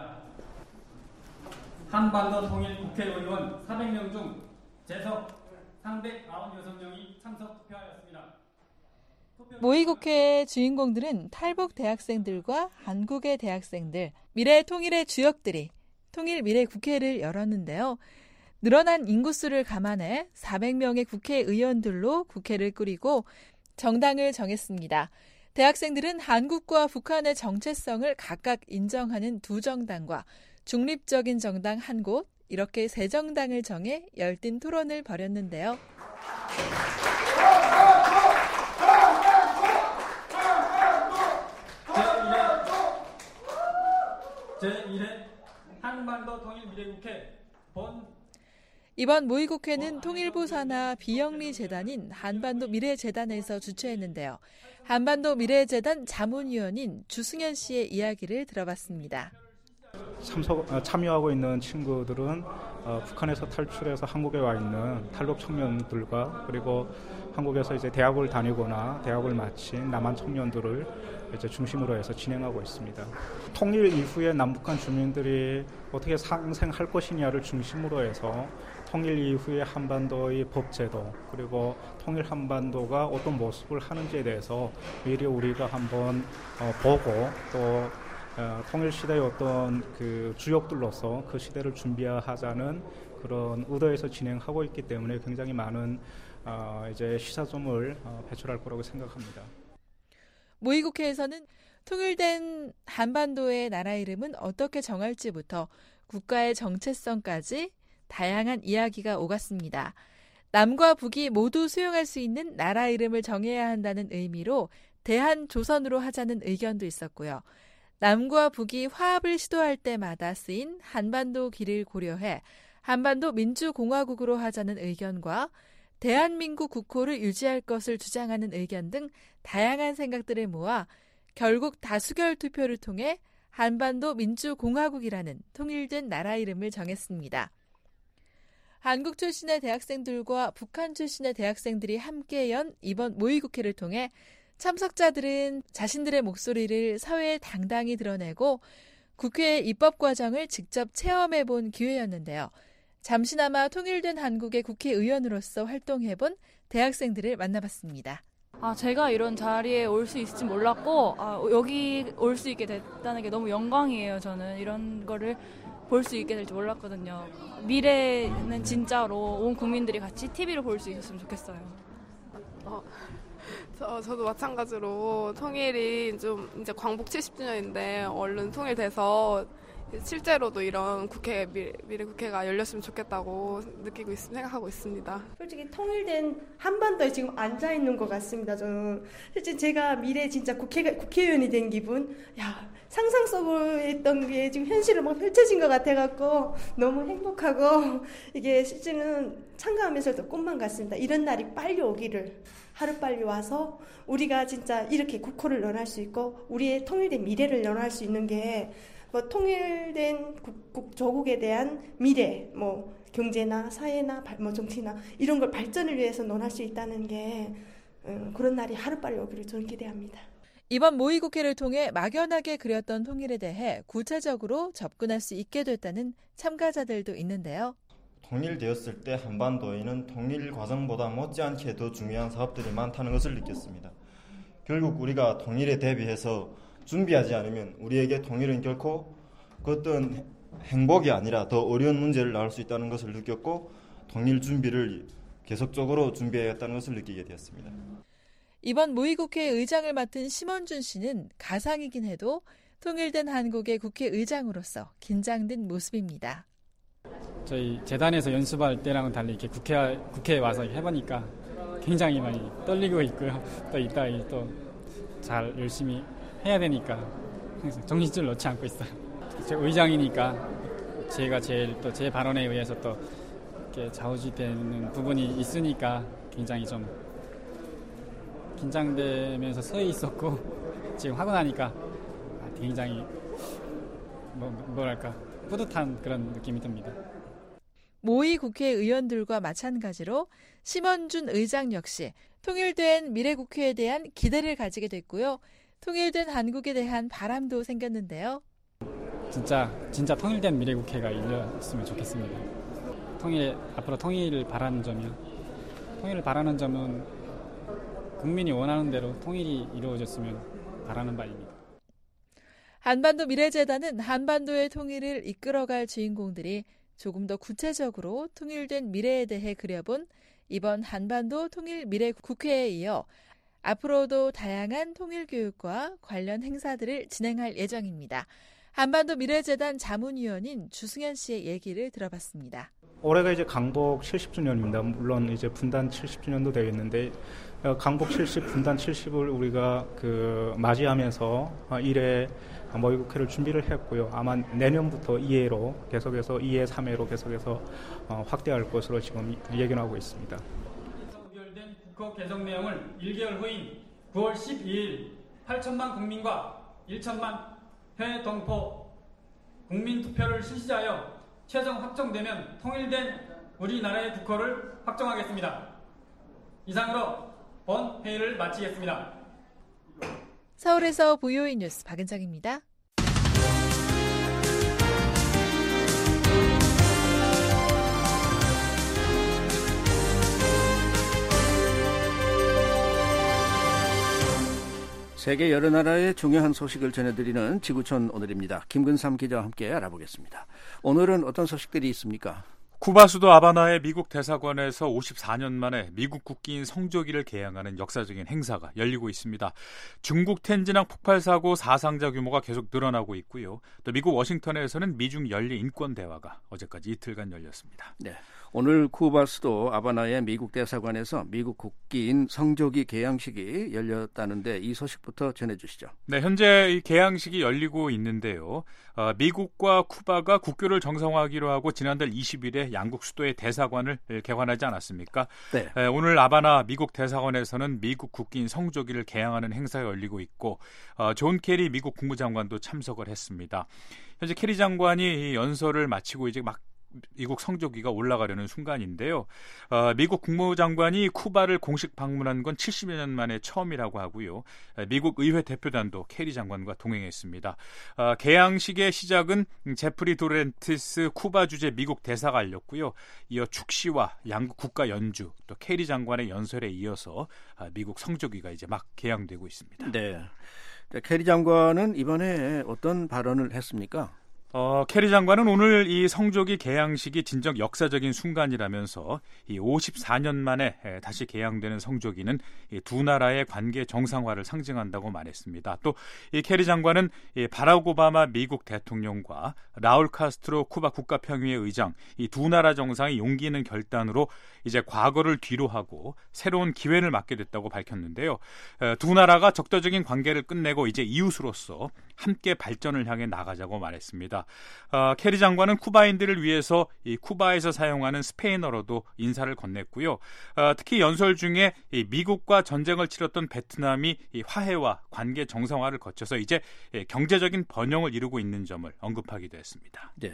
한반도 통일 국회의원 사백 명 중 재석 삼백구십육 명이 참석 투표하였습니다. 모의 국회의 주인공들은 탈북 대학생들과 한국의 대학생들, 미래 통일의 주역들이 통일 미래 국회를 열었는데요. 늘어난 인구수를 감안해 사백 명의 국회의원들로 국회를 꾸리고 정당을 정했습니다. 대학생들은 한국과 북한의 정체성을 각각 인정하는 두 정당과 중립적인 정당 한 곳, 이렇게 세 정당을 정해 열띤 토론을 벌였는데요. 제일 회 한반도 통일 미래국회 본 이번 모의국회는 통일부 산하 비영리 재단인 한반도 미래재단에서 주최했는데요. 한반도 미래재단 자문위원인 주승현 씨의 이야기를 들어봤습니다. 참석, 참여하고 있는 친구들은 어, 북한에서 탈출해서 한국에 와 있는 탈북 청년들과 그리고 한국에서 이제 대학을 다니거나 대학을 마친 남한 청년들을 이제 중심으로 해서 진행하고 있습니다. 통일 이후에 남북한 주민들이 어떻게 상생할 것이냐를 중심으로 해서 통일 이후에 한반도의 법제도 그리고 통일 한반도가 어떤 모습을 하는지에 대해서 미리 우리가 한번 어, 보고 또 어, 통일 시대의 어떤 그 주역들로서 그 시대를 준비하자는 그런 의도에서 진행하고 있기 때문에 굉장히 많은 어, 이제 시사점을 어, 배출할 거라고 생각합니다. 모의국회에서는 통일된 한반도의 나라 이름은 어떻게 정할지부터 국가의 정체성까지 다양한 이야기가 오갔습니다. 남과 북이 모두 수용할 수 있는 나라 이름을 정해야 한다는 의미로 대한조선으로 하자는 의견도 있었고요. 남과 북이 화합을 시도할 때마다 쓰인 한반도 길을 고려해 한반도 민주공화국으로 하자는 의견과 대한민국 국호를 유지할 것을 주장하는 의견 등 다양한 생각들을 모아 결국 다수결 투표를 통해 한반도 민주공화국이라는 통일된 나라 이름을 정했습니다. 한국 출신의 대학생들과 북한 출신의 대학생들이 함께 연 이번 모의국회를 통해 참석자들은 자신들의 목소리를 사회에 당당히 드러내고 국회의 입법 과정을 직접 체험해본 기회였는데요. 잠시나마 통일된 한국의 국회의원으로서 활동해본 대학생들을 만나봤습니다. 아, 제가 이런 자리에 올 수 있을지 몰랐고 아, 여기 올 수 있게 됐다는 게 너무 영광이에요. 저는 이런 거를 볼 수 있게 될지 몰랐거든요. 미래는 진짜로 온 국민들이 같이 티비로 볼 수 있었으면 좋겠어요. 어, 저, 저도 마찬가지로 통일이 좀 이제 광복 칠십 주년인데 얼른 통일돼서 실제로도 이런 국회, 미래 국회가 열렸으면 좋겠다고 느끼고 있, 생각하고 있습니다. 솔직히 통일된 한반도에 지금 앉아있는 것 같습니다. 저는 실제 제가 미래 진짜 국회, 국회의원이 된 기분, 야 상상 속으로 했던 게 지금 현실로 막 펼쳐진 것 같아갖고 너무 행복하고 이게 실제는 참가하면서도 꿈만 같습니다. 이런 날이 빨리 오기를, 하루빨리 와서 우리가 진짜 이렇게 국호를 연할 수 있고 우리의 통일된 미래를 연할 수 있는 게 뭐 통일된 국, 국, 조국에 대한 미래, 뭐 경제나 사회나 뭐 정치나 이런 걸 발전을 위해서 논할 수 있다는 게 음, 그런 날이 하루빨리 오기를 저는 기대합니다. 이번 모의국회를 통해 막연하게 그렸던 통일에 대해 구체적으로 접근할 수 있게 됐다는 참가자들도 있는데요. 통일되었을 때 한반도에는 통일 과정보다 못지않게 더 중요한 사업들이 많다는 것을 느꼈습니다. 결국 우리가 통일에 대비해서 준비하지 않으면 우리에게 통일은 결코 그 어떤 행복이 아니라 더 어려운 문제를 낳을 수 있다는 것을 느꼈고 통일 준비를 계속적으로 준비해야겠다는 것을 느끼게 되었습니다. 이번 모의국회 의장을 맡은 심원준 씨는 가상이긴 해도 통일된 한국의 국회의장으로서 긴장된 모습입니다. 저희 재단에서 연습할 때랑은 달리 이렇게 국회, 국회에 와서 해보니까 굉장히 많이 떨리고 있고요. 또 이따 또 잘 열심히 해야 되니까 항상 정신줄 놓지 않고 있어요. 제가 의장이니까 제가 제일 또 제 발언에 의해서 또 이렇게 좌우지되는 부분이 있으니까 굉장히 좀 긴장되면서 서 있었고 지금 하고 나니까 굉장히 뭐, 뭐랄까 뿌듯한 그런 느낌이 듭니다. 모의 국회의원들과 마찬가지로 심원준 의장 역시 통일된 미래국회에 대한 기대를 가지게 됐고요. 통일된 한국에 대한 바람도 생겼는데요. 진짜 진짜 통일된 미래국회가 열렸으면 좋겠습니다. 통일 앞으로 통일을 바라는 점이요. 통일을 바라는 점은 국민이 원하는 대로 통일이 이루어졌으면 바라는 바입니다. 한반도 미래재단은 한반도의 통일을 이끌어갈 주인공들이 조금 더 구체적으로 통일된 미래에 대해 그려본 이번 한반도 통일 미래 국회에 이어 앞으로도 다양한 통일 교육과 관련 행사들을 진행할 예정입니다. 한반도 미래재단 자문위원인 주승현 씨의 얘기를 들어봤습니다. 올해가 이제 강복 칠십 주년입니다. 물론 이제 분단 칠십 주년도 되겠는데 강복 칠십, 분단 칠십을 우리가 그 맞이하면서 일 회 모의국회를 준비를 했고요. 아마 내년부터 이 회로 계속해서 이 회, 삼 회로 계속해서 확대할 것으로 지금 예견하고 있습니다. 의결된 국회 개정 내용을 일 개월 후인 구월 십이일 팔천만 국민과 천만 회 동포 국민투표를 실시하여 최종 확정되면 통일된 우리나라의 국호를 확정하겠습니다. 이상으로 본 회의를 마치겠습니다. 서울에서 브이오에이 뉴스 박은정입니다. 세계 여러 나라의 중요한 소식을 전해드리는 지구촌 오늘입니다. 김근삼 기자와 함께 알아보겠습니다. 오늘은 어떤 소식들이 있습니까? 쿠바 수도 하바나의 미국 대사관에서 오십사 년 만에 미국 국기인 성조기를 개양하는 역사적인 행사가 열리고 있습니다. 중국 텐진항 폭발 사고 사상자 규모가 계속 늘어나고 있고요. 또 미국 워싱턴에서는 미중 연례 인권 대화가 어제까지 이틀간 열렸습니다. 네. 오늘 쿠바 수도 하바나의 미국 대사관에서 미국 국기인 성조기 개양식이 열렸다는데 이 소식부터 전해주시죠. 네, 현재 이 개양식이 열리고 있는데요. 어, 미국과 쿠바가 국교를 정상화하기로 하고 지난달 이십 일에 양국 수도의 대사관을 개관하지 않았습니까? 네. 에, 오늘 하바나 미국 대사관에서는 미국 국기인 성조기를 개양하는 행사가 열리고 있고 어, 존 케리 미국 국무장관도 참석을 했습니다. 현재 케리 장관이 이 연설을 마치고 이제 막 미국 성조기가 올라가려는 순간인데요. 어, 미국 국무장관이 쿠바를 공식 방문한 건 칠십여 년 만에 처음이라고 하고요. 미국 의회 대표단도 케리 장관과 동행했습니다. 어, 개양식의 시작은 제프리 도렌티스 쿠바 주재 미국 대사가 알렸고요. 이어 축시와 양국 국가 연주, 또 케리 장관의 연설에 이어서 미국 성조기가 이제 막 개양되고 있습니다. 네. 케리 장관은 이번에 어떤 발언을 했습니까? 어, 케리 장관은 오늘 이 성조기 개양식이 진정 역사적인 순간이라면서 이 오십사 년 만에 다시 개양되는 성조기는 이 두 나라의 관계 정상화를 상징한다고 말했습니다. 또 이 케리 장관은 이 바락 오바마 미국 대통령과 라울 카스트로 쿠바 국가평의회 의장 이 두 나라 정상이 용기 있는 결단으로 이제 과거를 뒤로하고 새로운 기회를 맞게 됐다고 밝혔는데요. 두 나라가 적대적인 관계를 끝내고 이제 이웃으로서 함께 발전을 향해 나가자고 말했습니다. 어, 케리 장관은 쿠바인들을 위해서 이 쿠바에서 사용하는 스페인어로도 인사를 건넸고요. 어, 특히 연설 중에 이 미국과 전쟁을 치렀던 베트남이 이 화해와 관계 정상화를 거쳐서 이제 경제적인 번영을 이루고 있는 점을 언급하기도 했습니다. 네,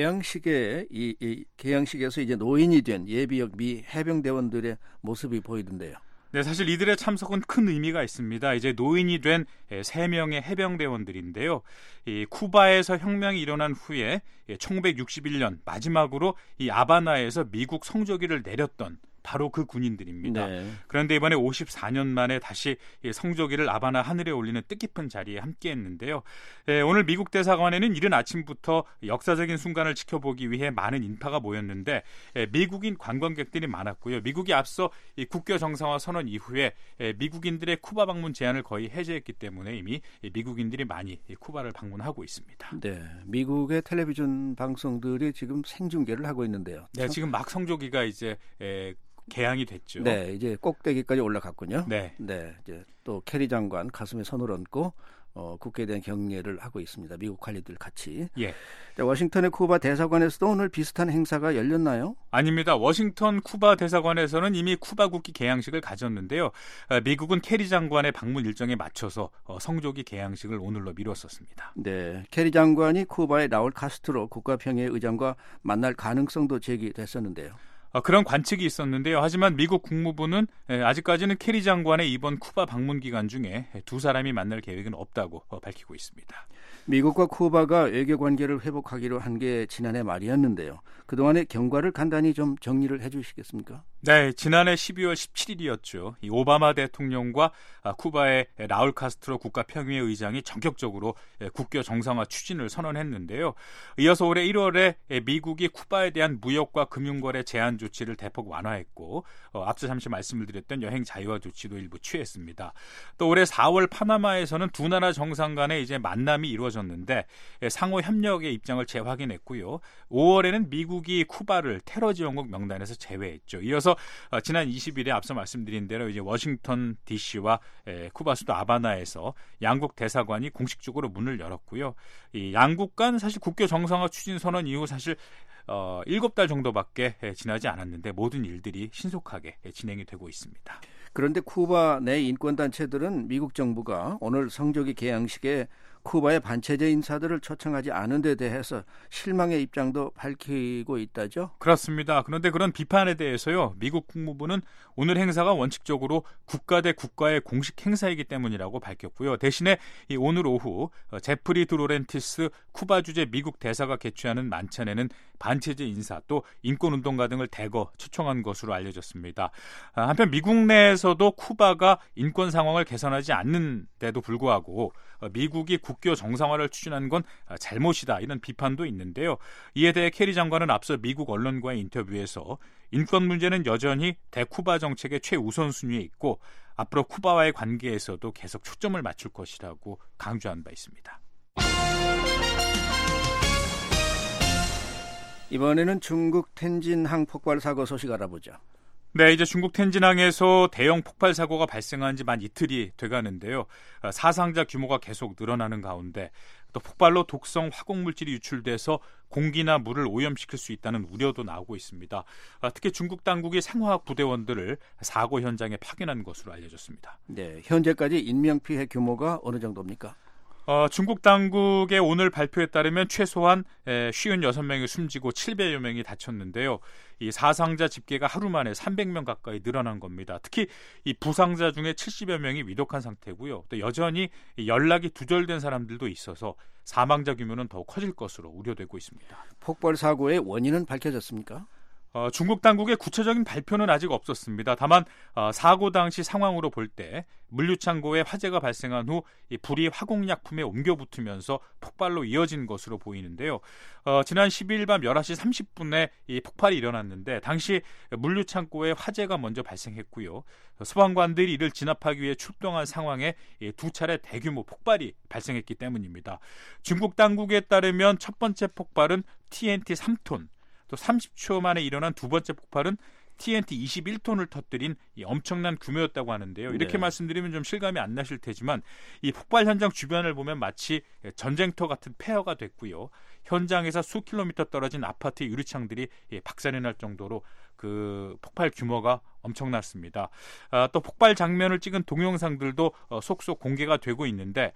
개양식에 이, 이 개양식에서 이제 노인이 된 예비역 미 해병대원들의 모습이 보이던데요. 네, 사실 이들의 참석은 큰 의미가 있습니다. 이제 노인이 된 세 명의 해병대원들인데요. 이 쿠바에서 혁명이 일어난 후에 천구백육십일 년 마지막으로 이 하바나에서 미국 성조기를 내렸던 바로 그 군인들입니다. 네. 그런데 이번에 오십사 년 만에 다시 성조기를 하바나 하늘에 올리는 뜻깊은 자리에 함께했는데요. 예, 오늘 미국 대사관에는 이른 아침부터 역사적인 순간을 지켜보기 위해 많은 인파가 모였는데 예, 미국인 관광객들이 많았고요. 미국이 앞서 이 국교 정상화 선언 이후에 예, 미국인들의 쿠바 방문 제한을 거의 해제했기 때문에 이미 미국인들이 많이 쿠바를 방문하고 있습니다. 네, 미국의 텔레비전 방송들이 지금 생중계를 하고 있는데요. 네, 지금 막 성조기가 이제 예, 개양이 됐죠. 네, 이제 꼭대기까지 올라갔군요. 네, 네, 이제 또 케리 장관 가슴에 손을 얹고 어, 국회에 대한 격려를 하고 있습니다. 미국 관리들 같이. 예. 자, 워싱턴의 쿠바 대사관에서도 오늘 비슷한 행사가 열렸나요? 아닙니다. 워싱턴 쿠바 대사관에서는 이미 쿠바 국기 개양식을 가졌는데요. 미국은 케리 장관의 방문 일정에 맞춰서 성조기 개양식을 오늘로 미뤘었습니다. 네, 케리 장관이 쿠바의 라울 카스트로 국가평의회 의장과 만날 가능성도 제기됐었는데요. 그런 관측이 있었는데요. 하지만 미국 국무부는 아직까지는 케리 장관의 이번 쿠바 방문 기간 중에 두 사람이 만날 계획은 없다고 밝히고 있습니다. 미국과 쿠바가 외교 관계를 회복하기로 한 게 지난해 말이었는데요. 그동안의 경과를 간단히 좀 정리를 해 주시겠습니까? 네, 지난해 십이월 십칠일이었죠. 이 오바마 대통령과 쿠바의 라울 카스트로 국가평의회 의장이 전격적으로 국교 정상화 추진을 선언했는데요. 이어서 올해 일월에 미국이 쿠바에 대한 무역과 금융거래 제한 조치를 대폭 완화했고 어, 앞서 잠시 말씀을 드렸던 여행 자유화 조치도 일부 취했습니다. 또 올해 사월 파나마에서는 두 나라 정상 간의 이제 만남이 이루어졌는데 상호 협력의 입장을 재확인했고요. 오월에는 미국이 쿠바를 테러 지원국 명단에서 제외했죠. 이어서 어, 지난 이십 일에 앞서 말씀드린 대로 이제 워싱턴 디씨와 에, 쿠바 수도 하바나에서 양국 대사관이 공식적으로 문을 열었고요. 이 양국 간 사실 국교 정상화 추진 선언 이후 사실 어, 일곱 달 정도밖에 지나지 않았는데 모든 일들이 신속하게 진행이 되고 있습니다. 그런데 쿠바 내 인권단체들은 미국 정부가 오늘 성조기 개양식에 쿠바의 반체제 인사들을 초청하지 않은 데 대해서 실망의 입장도 밝히고 있다죠? 그렇습니다. 그런데 그런 비판에 대해서요, 미국 국무부는 오늘 행사가 원칙적으로 국가 대 국가의 공식 행사이기 때문이라고 밝혔고요. 대신에 이 오늘 오후 제프리 드로렌티스 쿠바 주재 미국 대사가 개최하는 만찬에는 반체제 인사 또 인권운동가 등을 대거 초청한 것으로 알려졌습니다. 한편 미국 내에서도 쿠바가 인권 상황을 개선하지 않는데도 불구하고 미국이 국교 정상화를 추진한 건 잘못이다, 이런 비판도 있는데요. 이에 대해 캐리 장관은 앞서 미국 언론과의 인터뷰에서 인권 문제는 여전히 대쿠바 정책의 최우선순위에 있고 앞으로 쿠바와의 관계에서도 계속 초점을 맞출 것이라고 강조한 바 있습니다. 이번에는 중국 텐진항 폭발 사고 소식 알아보죠. 네, 이제 중국 텐진항에서 대형 폭발 사고가 발생한 지 만 이틀이 돼가는데요. 사상자 규모가 계속 늘어나는 가운데 또 폭발로 독성 화공물질이 유출돼서 공기나 물을 오염시킬 수 있다는 우려도 나오고 있습니다. 특히 중국 당국이 생화학 부대원들을 사고 현장에 파견한 것으로 알려졌습니다. 네, 현재까지 인명피해 규모가 어느 정도입니까? 어, 중국 당국의 오늘 발표에 따르면 최소한 오십육 명이 숨지고 칠백여 명이 다쳤는데요. 이 사상자 집계가 하루 만에 삼백 명 가까이 늘어난 겁니다. 특히 이 부상자 중에 칠십여 명이 위독한 상태고요. 또 여전히 연락이 두절된 사람들도 있어서 사망자 규모는 더욱 커질 것으로 우려되고 있습니다. 폭발 사고의 원인은 밝혀졌습니까? 어, 중국 당국의 구체적인 발표는 아직 없었습니다. 다만 어, 사고 당시 상황으로 볼 때 물류창고에 화재가 발생한 후 이 불이 화공약품에 옮겨 붙으면서 폭발로 이어진 것으로 보이는데요. 어, 지난 십이일 밤 열한 시 삼십 분에 이 폭발이 일어났는데 당시 물류창고에 화재가 먼저 발생했고요. 소방관들이 이를 진압하기 위해 출동한 상황에 이 두 차례 대규모 폭발이 발생했기 때문입니다. 중국 당국에 따르면 첫 번째 폭발은 티엔티 삼 톤, 또 삼십 초 만에 일어난 두 번째 폭발은 티엔티 이십일 톤을 터뜨린 이 엄청난 규모였다고 하는데요. 이렇게 네. 말씀드리면 좀 실감이 안 나실 테지만 이 폭발 현장 주변을 보면 마치 전쟁터 같은 폐허가 됐고요. 현장에서 수 킬로미터 떨어진 아파트 유리창들이 박살이 날 정도로 그 폭발 규모가 엄청났습니다. 아, 또 폭발 장면을 찍은 동영상들도 어, 속속 공개가 되고 있는데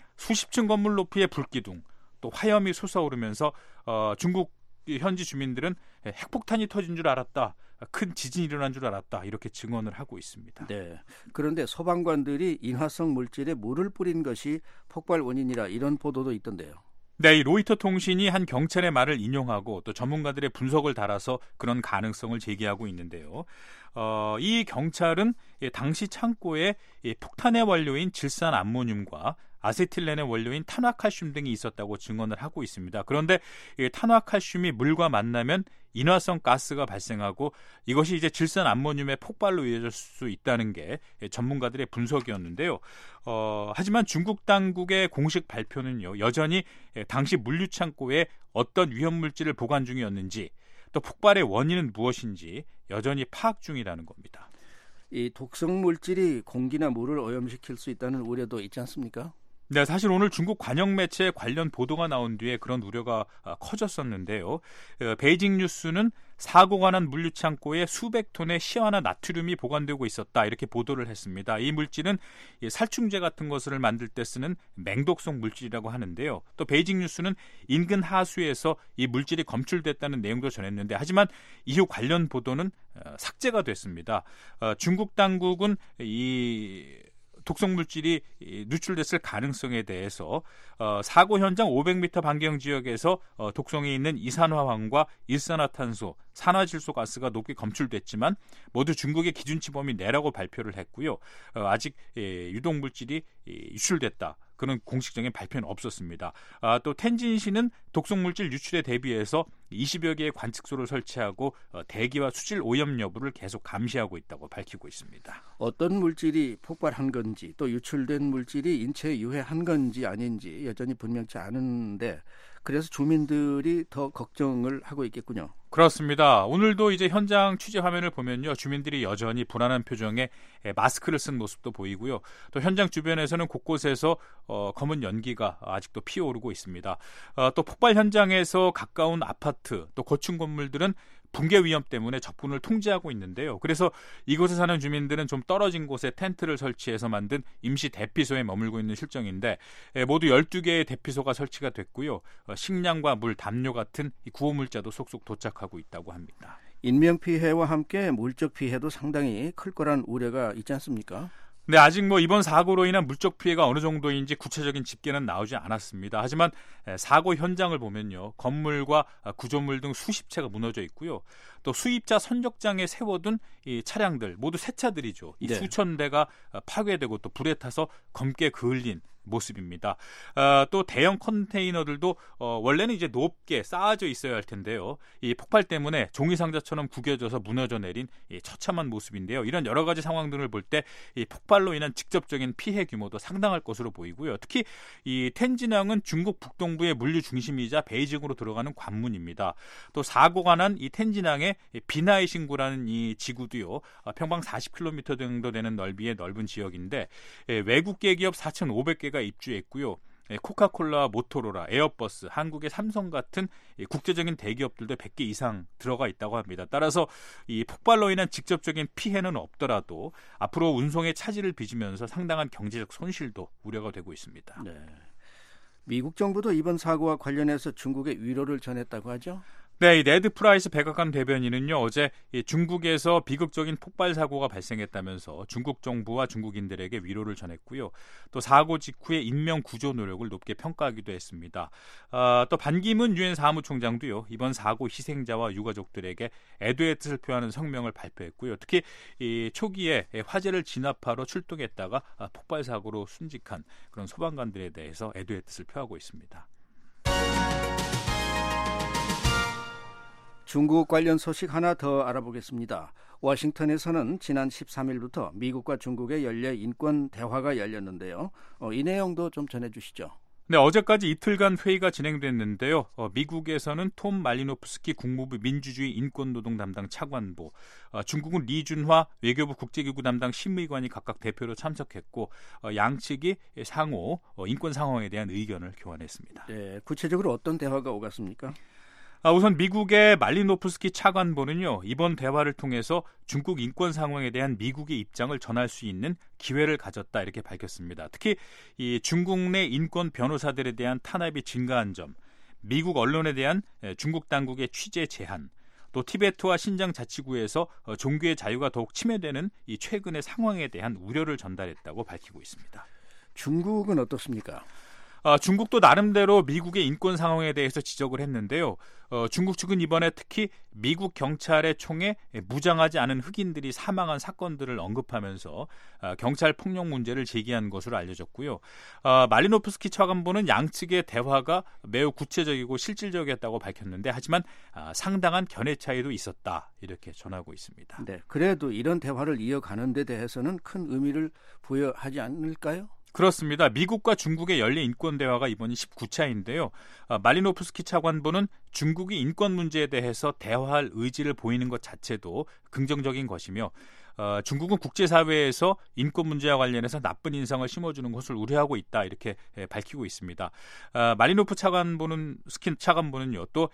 수십 층 건물 높이의 불기둥, 또 화염이 솟아오르면서 어, 중국 현지 주민들은 핵폭탄이 터진 줄 알았다, 큰 지진이 일어난 줄 알았다, 이렇게 증언을 하고 있습니다. 네. 그런데 소방관들이 인화성 물질에 물을 뿌린 것이 폭발 원인이라 이런 보도도 있던데요. 네, 이 로이터 통신이 한 경찰의 말을 인용하고 또 전문가들의 분석을 달아서 그런 가능성을 제기하고 있는데요. 어, 이 경찰은 당시 창고에 폭탄의 원료인 질산 암모늄과 아세틸렌의 원료인 탄화칼슘 등이 있었다고 증언을 하고 있습니다. 그런데 이 탄화칼슘이 물과 만나면 인화성 가스가 발생하고 이것이 이제 질산 암모늄의 폭발로 이어질 수 있다는 게 전문가들의 분석이었는데요. 어, 하지만 중국 당국의 공식 발표는요, 여전히 당시 물류창고에 어떤 위험물질을 보관 중이었는지 또 폭발의 원인은 무엇인지 여전히 파악 중이라는 겁니다. 이 독성 물질이 공기나 물을 오염시킬 수 있다는 우려도 있지 않습니까? 네, 사실 오늘 중국 관영 매체에 관련 보도가 나온 뒤에 그런 우려가 커졌었는데요. 베이징 뉴스는 사고가 난 물류창고에 수백 톤의 시아나 나트륨이 보관되고 있었다, 이렇게 보도를 했습니다. 이 물질은 살충제 같은 것을 만들 때 쓰는 맹독성 물질이라고 하는데요. 또 베이징 뉴스는 인근 하수에서 이 물질이 검출됐다는 내용도 전했는데 하지만 이후 관련 보도는 삭제가 됐습니다. 중국 당국은 이 독성 물질이 누출됐을 가능성에 대해서 어, 사고 현장 오백 미터 반경 지역에서 어, 독성이 있는 이산화황과 일산화탄소, 산화질소 가스가 높게 검출됐지만 모두 중국의 기준치 범위 내라고 발표를 했고요. 어, 아직 예, 유독 물질이 예, 유출됐다, 그런 공식적인 발표는 없었습니다. 아, 또 텐진시는 독성물질 유출에 대비해서 이십여 개의 관측소를 설치하고 어, 대기와 수질 오염 여부를 계속 감시하고 있다고 밝히고 있습니다. 어떤 물질이 폭발한 건지 또 유출된 물질이 인체에 유해한 건지 아닌지 여전히 분명치 않은데 그래서 주민들이 더 걱정을 하고 있겠군요. 그렇습니다. 오늘도 이제 현장 취재 화면을 보면요, 주민들이 여전히 불안한 표정에 마스크를 쓴 모습도 보이고요. 또 현장 주변에서는 곳곳에서 어, 검은 연기가 아직도 피어오르고 있습니다. 어, 또 폭발 현장에서 가까운 아파트, 또 고층 건물들은 붕괴 위험 때문에 적군을 통제하고 있는데요. 그래서 이곳에 사는 주민들은 좀 떨어진 곳에 텐트를 설치해서 만든 임시 대피소에 머물고 있는 실정인데 모두 열두 개의 대피소가 설치가 됐고요. 식량과 물, 담요 같은 구호물자도 속속 도착하고 있다고 합니다. 인명피해와 함께 물적 피해도 상당히 클 거란 우려가 있지 않습니까? 네, 아직 뭐 이번 사고로 인한 물적 피해가 어느 정도인지 구체적인 집계는 나오지 않았습니다. 하지만 사고 현장을 보면요, 건물과 구조물 등 수십 채가 무너져 있고요. 또 수입자 선적장에 세워둔 이 차량들 모두 새 차들이죠. 이 네. 수천 대가 파괴되고 또 불에 타서 검게 그을린 모습입니다. 어, 또 대형 컨테이너들도 어, 원래는 이제 높게 쌓아져 있어야 할 텐데요. 이 폭발 때문에 종이 상자처럼 구겨져서 무너져 내린 이 처참한 모습인데요. 이런 여러 가지 상황들을 볼 때 이 폭발로 인한 직접적인 피해 규모도 상당할 것으로 보이고요. 특히 이 텐진항은 중국 북동부의 물류 중심이자 베이징으로 들어가는 관문입니다. 또 사고가 난 이 텐진항의 비나이 신구라는 이 지구도요. 평방 사십 킬로미터 정도 되는 넓이의 넓은 지역인데 외국계 기업 사천오백 개가 입주했고요. 코카콜라, 모토로라, 에어버스, 한국의 삼성 같은 국제적인 대기업들도 백 개 이상 들어가 있다고 합니다. 따라서 이 폭발로 인한 직접적인 피해는 없더라도 앞으로 운송의 차질을 빚으면서 상당한 경제적 손실도 우려가 되고 있습니다. 네. 미국 정부도 이번 사고와 관련해서 중국에 위로를 전했다고 하죠? 네, 이 네드 프라이스 백악관 대변인은요, 어제 중국에서 비극적인 폭발 사고가 발생했다면서 중국 정부와 중국인들에게 위로를 전했고요. 또 사고 직후의 인명 구조 노력을 높게 평가하기도 했습니다. 아, 또 반기문 유엔 사무총장도요, 이번 사고 희생자와 유가족들에게 애도의 뜻을 표하는 성명을 발표했고요. 특히 이 초기에 화재를 진압하러 출동했다가 폭발 사고로 순직한 그런 소방관들에 대해서 애도의 뜻을 표하고 있습니다. 중국 관련 소식 하나 더 알아보겠습니다. 워싱턴에서는 지난 십삼 일부터 미국과 중국의 연례 인권 대화가 열렸는데요. 어, 이 내용도 좀 전해주시죠. 네, 어제까지 이틀간 회의가 진행됐는데요. 어, 미국에서는 톰 말리노프스키 국무부 민주주의 인권노동 담당 차관보, 어, 중국은 리준화 외교부 국제기구 담당 심의관이 각각 대표로 참석했고 어, 양측이 상호 어, 인권 상황에 대한 의견을 교환했습니다. 네, 구체적으로 어떤 대화가 오갔습니까? 아, 우선 미국의 말리노프스키 차관보는요, 이번 대화를 통해서 중국 인권 상황에 대한 미국의 입장을 전할 수 있는 기회를 가졌다 이렇게 밝혔습니다. 특히 이 중국 내 인권 변호사들에 대한 탄압이 증가한 점, 미국 언론에 대한 중국 당국의 취재 제한, 또 티베트와 신장 자치구에서 종교의 자유가 더욱 침해되는 이 최근의 상황에 대한 우려를 전달했다고 밝히고 있습니다. 중국은 어떻습니까? 어, 중국도 나름대로 미국의 인권 상황에 대해서 지적을 했는데요. 어, 중국 측은 이번에 특히 미국 경찰의 총에 무장하지 않은 흑인들이 사망한 사건들을 언급하면서 어, 경찰 폭력 문제를 제기한 것으로 알려졌고요. 어, 말리노프스키 차관보는 양측의 대화가 매우 구체적이고 실질적이었다고 밝혔는데 하지만 어, 상당한 견해 차이도 있었다 이렇게 전하고 있습니다. 네, 그래도 이런 대화를 이어가는 데 대해서는 큰 의미를 부여하지 않을까요? 그렇습니다. 미국과 중국의 연례 인권 대화가 이번이 십구 차인데요. 어, 말리노프스키 차관보는 중국이 인권 문제에 대해서 대화할 의지를 보이는 것 자체도 긍정적인 것이며 어, 중국은 국제사회에서 인권 문제와 관련해서 나쁜 인상을 심어주는 것을 우려하고 있다 이렇게 에, 밝히고 있습니다. 어, 말리노프 차관보는 스킨 차관보는요, 또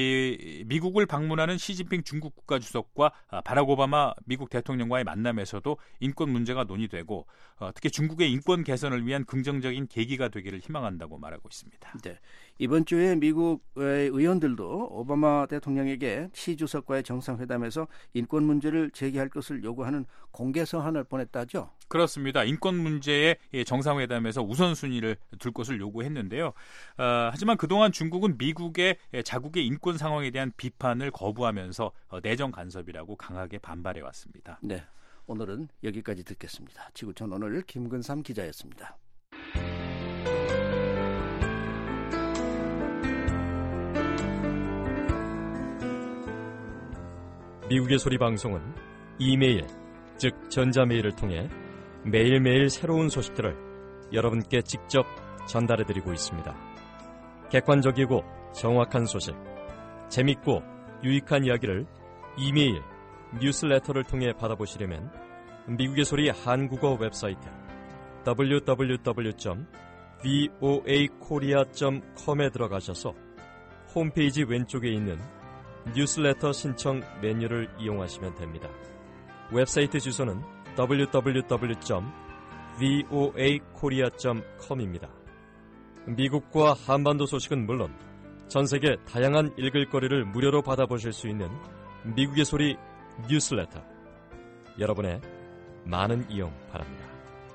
이 미국을 방문하는 시진핑 중국 국가주석과 아, 바락 오바마 미국 대통령과의 만남에서도 인권 문제가 논의되고 어, 특히 중국의 인권 개선을 위한 긍정적인 계기가 되기를 희망한다고 말하고 있습니다. 네, 이번 주에 미국의 의원들도 오바마 대통령에게 시 주석과의 정상회담에서 인권 문제를 제기할 것을 요구하는 공개 서한을 보냈다죠? 그렇습니다. 인권 문제의 정상회담에서 우선순위를 둘 것을 요구했는데요. 어, 하지만 그동안 중국은 미국의 자국의 인권 상황에 대한 비판을 거부하면서 내정 간섭이라고 강하게 반발해왔습니다. 네, 오늘은 여기까지 듣겠습니다. 지구촌 오늘 김근삼 기자였습니다. 미국의 소리 방송은 이메일, 즉 전자메일을 통해 매일매일 새로운 소식들을 여러분께 직접 전달해드리고 있습니다. 객관적이고 정확한 소식, 재밌고 유익한 이야기를 이메일, 뉴스레터를 통해 받아보시려면 미국의 소리 한국어 웹사이트 더블유 더블유 더블유 점 브이오에이코리아 점 컴에 들어가셔서 홈페이지 왼쪽에 있는 뉴스레터 신청 메뉴를 이용하시면 됩니다. 웹사이트 주소는 더블유 더블유 더블유 점 브이오에이 코리아 점 컴입니다. 미국과 한반도 소식은 물론 전 세계 다양한 읽을거리를 무료로 받아보실 수 있는 미국의 소리 뉴스레터. 여러분의 많은 이용 바랍니다.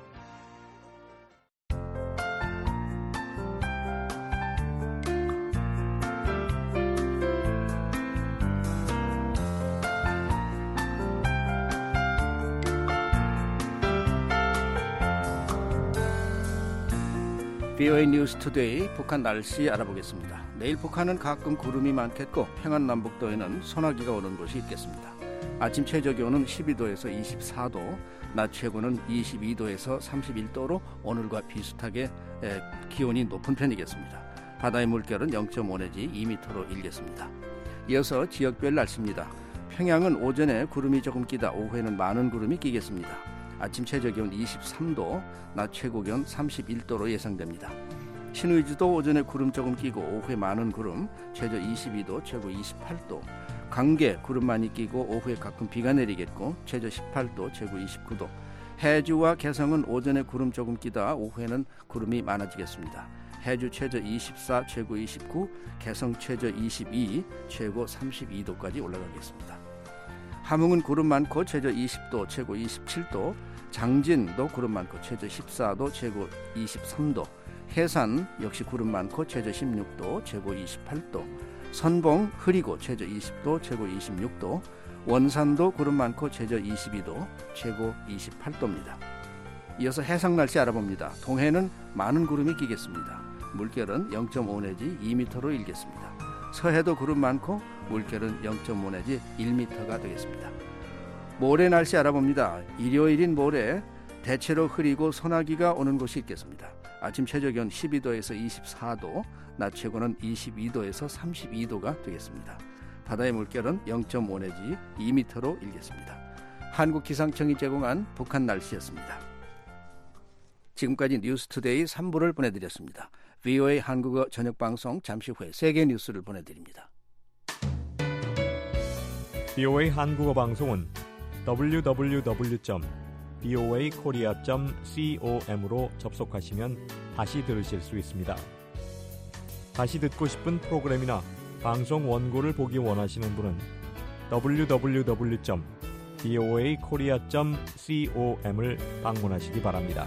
브이오에이 뉴스 투데이 북한 날씨 알아보겠습니다. 내일 북한은 가끔 구름이 많겠고 평안남북도에는 소나기가 오는 곳이 있겠습니다. 아침 최저기온은 십이 도에서 이십사 도, 낮 최고는 이십이 도에서 삼십일 도로 오늘과 비슷하게 에, 기온이 높은 편이겠습니다. 바다의 물결은 영 점 오 내지 이 미터로 일겠습니다. 이어서 지역별 날씨입니다. 평양은 오전에 구름이 조금 끼다 오후에는 많은 구름이 끼겠습니다. 아침 최저기온 이십삼 도, 낮 최고기온 삼십일 도로 예상됩니다. 신의주도 오전에 구름 조금 끼고 오후에 많은 구름, 최저 이십이 도, 최고 이십팔 도. 강계 구름 많이 끼고 오후에 가끔 비가 내리겠고 최저 십팔 도, 최고 이십구 도. 해주와 개성은 오전에 구름 조금 끼다 오후에는 구름이 많아지겠습니다. 해주 최저 이십사, 최고 이십구, 개성 최저 이십이, 최고 삼십이 도까지 올라가겠습니다. 함흥은 구름 많고 최저 이십 도, 최고 이십칠 도. 장진도 구름 많고 최저 십사 도, 최고 이십삼 도. 해산 역시 구름 많고 최저 십육 도, 최고 이십팔 도. 선봉 흐리고 최저 이십 도, 최고 이십육 도. 원산도 구름 많고 최저 이십이 도, 최고 이십팔 도입니다. 이어서 해상 날씨 알아봅니다. 동해는 많은 구름이 끼겠습니다. 물결은 영 점 오 내지 이 미터로 일겠습니다. 서해도 구름 많고 물결은 영 점 오 내지 일 미터가 되겠습니다. 모레 날씨 알아봅니다. 일요일인 모레 대체로 흐리고 소나기가 오는 곳이 있겠습니다. 아침 최저기온 십이 도에서 이십사 도, 낮 최고는 이십이 도에서 삼십이 도가 되겠습니다. 바다의 물결은 영 점 오 내지 이 미터로 일겠습니다. 한국기상청이 제공한 북한 날씨였습니다. 지금까지 뉴스투데이 삼 부를 보내드렸습니다. 브이오에이 한국어 저녁방송 잠시 후에 세계 뉴스를 보내드립니다. 브이오에이 한국어 방송은 더블유 더블유 더블유 점 브이오에이 코리아 점 com으로 접속하시면 다시 들으실 수 있습니다. 다시 듣고 싶은 프로그램이나 방송 원고를 보기 원하시는 분은 더블유 더블유 더블유 점 브이오에이 코리아 점 com을 방문하시기 바랍니다.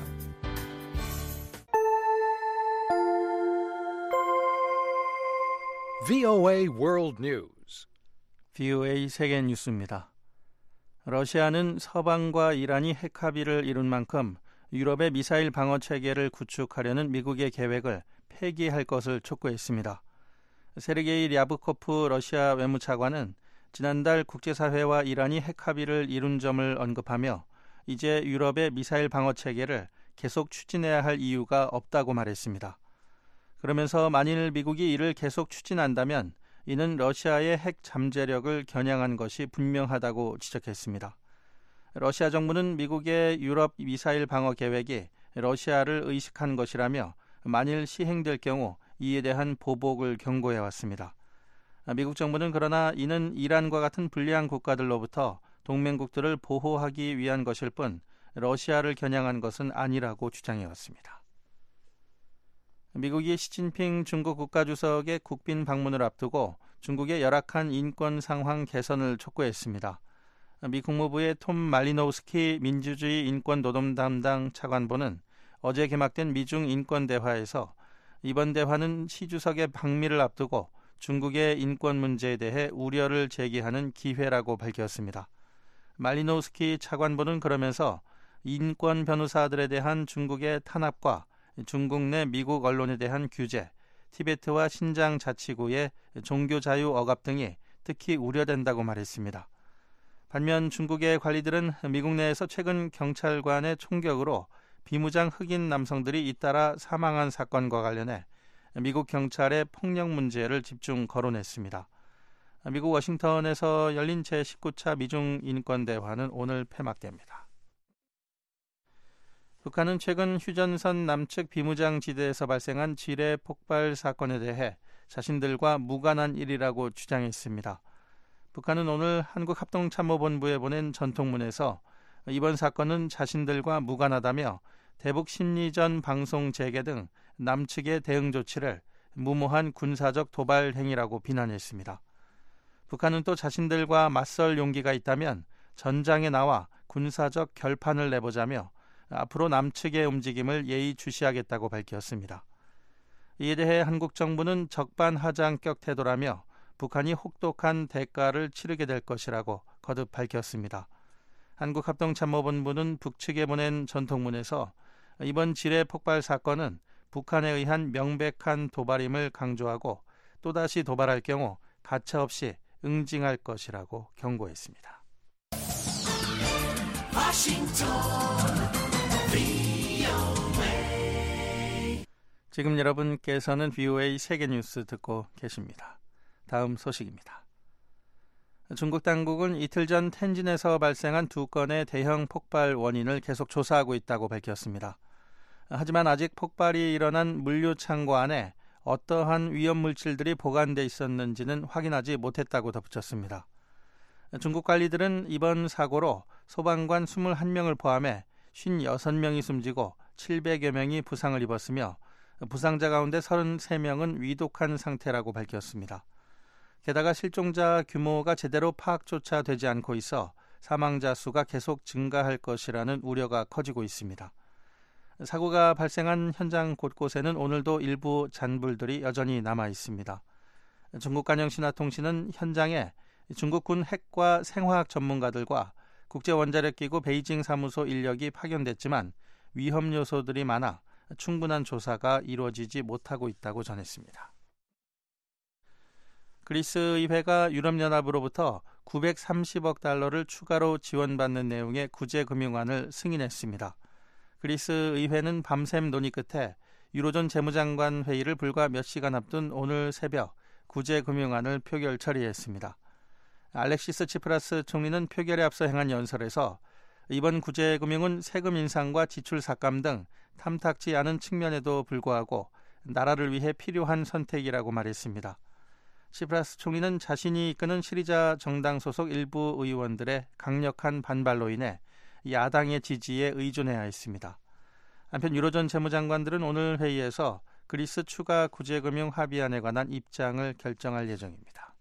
브이오에이 World News. 브이오에이 세계 뉴스입니다. 러시아는 서방과 이란이 핵 합의를 이룬 만큼 유럽의 미사일 방어 체계를 구축하려는 미국의 계획을 폐기할 것을 촉구했습니다. 세르게이 랴브코프 러시아 외무차관은 지난달 국제사회와 이란이 핵 합의를 이룬 점을 언급하며 이제 유럽의 미사일 방어 체계를 계속 추진해야 할 이유가 없다고 말했습니다. 그러면서 만일 미국이 이를 계속 추진한다면 이는 러시아의 핵 잠재력을 겨냥한 것이 분명하다고 지적했습니다. 러시아 정부는 미국의 유럽 미사일 방어 계획이 러시아를 의식한 것이라며 만일 시행될 경우 이에 대한 보복을 경고해왔습니다. 미국 정부는 그러나 이는 이란과 같은 불리한 국가들로부터 동맹국들을 보호하기 위한 것일 뿐 러시아를 겨냥한 것은 아니라고 주장해왔습니다. 미국이 시진핑 중국 국가주석의 국빈 방문을 앞두고 중국의 열악한 인권 상황 개선을 촉구했습니다. 미 국무부의 톰 말리노우스키 민주주의 인권 노동 담당 차관보는 어제 개막된 미중 인권 대화에서 이번 대화는 시 주석의 방미를 앞두고 중국의 인권 문제에 대해 우려를 제기하는 기회라고 밝혔습니다. 말리노우스키 차관보는 그러면서 인권 변호사들에 대한 중국의 탄압과 중국 내 미국 언론에 대한 규제, 티베트와 신장 자치구의 종교 자유 억압 등이 특히 우려된다고 말했습니다. 반면 중국의 관리들은 미국 내에서 최근 경찰관의 총격으로 비무장 흑인 남성들이 잇따라 사망한 사건과 관련해 미국 경찰의 폭력 문제를 집중 거론했습니다. 미국 워싱턴에서 열린 제십구 차 미중 인권 대화는 오늘 폐막됩니다. 북한은 최근 휴전선 남측 비무장 지대에서 발생한 지뢰 폭발 사건에 대해 자신들과 무관한 일이라고 주장했습니다. 북한은 오늘 한국합동참모본부에 보낸 전통문에서 이번 사건은 자신들과 무관하다며 대북 심리전 방송 재개 등 남측의 대응 조치를 무모한 군사적 도발 행위라고 비난했습니다. 북한은 또 자신들과 맞설 용기가 있다면 전장에 나와 군사적 결판을 내보자며 앞으로 남측의 움직임을 예의주시하겠다고 밝혔습니다. 이에 대해 한국 정부는 적반하장격 태도라며 북한이 혹독한 대가를 치르게 될 것이라고 거듭 밝혔습니다. 한국합동참모본부는 북측에 보낸 전통문에서 이번 지뢰 폭발 사건은 북한에 의한 명백한 도발임을 강조하고 또다시 도발할 경우 가차없이 응징할 것이라고 경고했습니다. 지금 여러분께서는 브이오에이 세계뉴스 듣고 계십니다. 다음 소식입니다. 중국 당국은 이틀 전 텐진에서 발생한 두 건의 대형 폭발 원인을 계속 조사하고 있다고 밝혔습니다. 하지만 아직 폭발이 일어난 물류 창고 안에 어떠한 위험 물질들이 보관돼 있었는지는 확인하지 못했다고 덧붙였습니다. 중국 관리들은 이번 사고로 소방관 이십일 명을 포함해 오십육 명이 숨지고 칠백여 명이 부상을 입었으며 부상자 가운데 삼십삼 명은 위독한 상태라고 밝혔습니다. 게다가 실종자 규모가 제대로 파악조차 되지 않고 있어 사망자 수가 계속 증가할 것이라는 우려가 커지고 있습니다. 사고가 발생한 현장 곳곳에는 오늘도 일부 잔불들이 여전히 남아 있습니다. 중국 간영신화통신은 현장에 중국군 핵과 생화학 전문가들과 국제원자력기구 베이징 사무소 인력이 파견됐지만 위험 요소들이 많아 충분한 조사가 이루어지지 못하고 있다고 전했습니다. 그리스 의회가 유럽연합으로부터 구백삼십억 달러를 추가로 지원받는 내용의 구제금융안을 승인했습니다. 그리스 의회는 밤샘 논의 끝에 유로존 재무장관 회의를 불과 몇 시간 앞둔 오늘 새벽 구제금융안을 표결 처리했습니다. 알렉시스 치프라스 총리는 표결에 앞서 행한 연설에서 이번 구제금융은 세금 인상과 지출 삭감 등 탐탁지 않은 측면에도 불구하고 나라를 위해 필요한 선택이라고 말했습니다. 치프라스 총리는 자신이 이끄는 시리자 정당 소속 일부 의원들의 강력한 반발로 인해 야당의 지지에 의존해야 했습니다. 한편 유로존 재무장관들은 오늘 회의에서 그리스 추가 구제금융 합의안에 관한 입장을 결정할 예정입니다.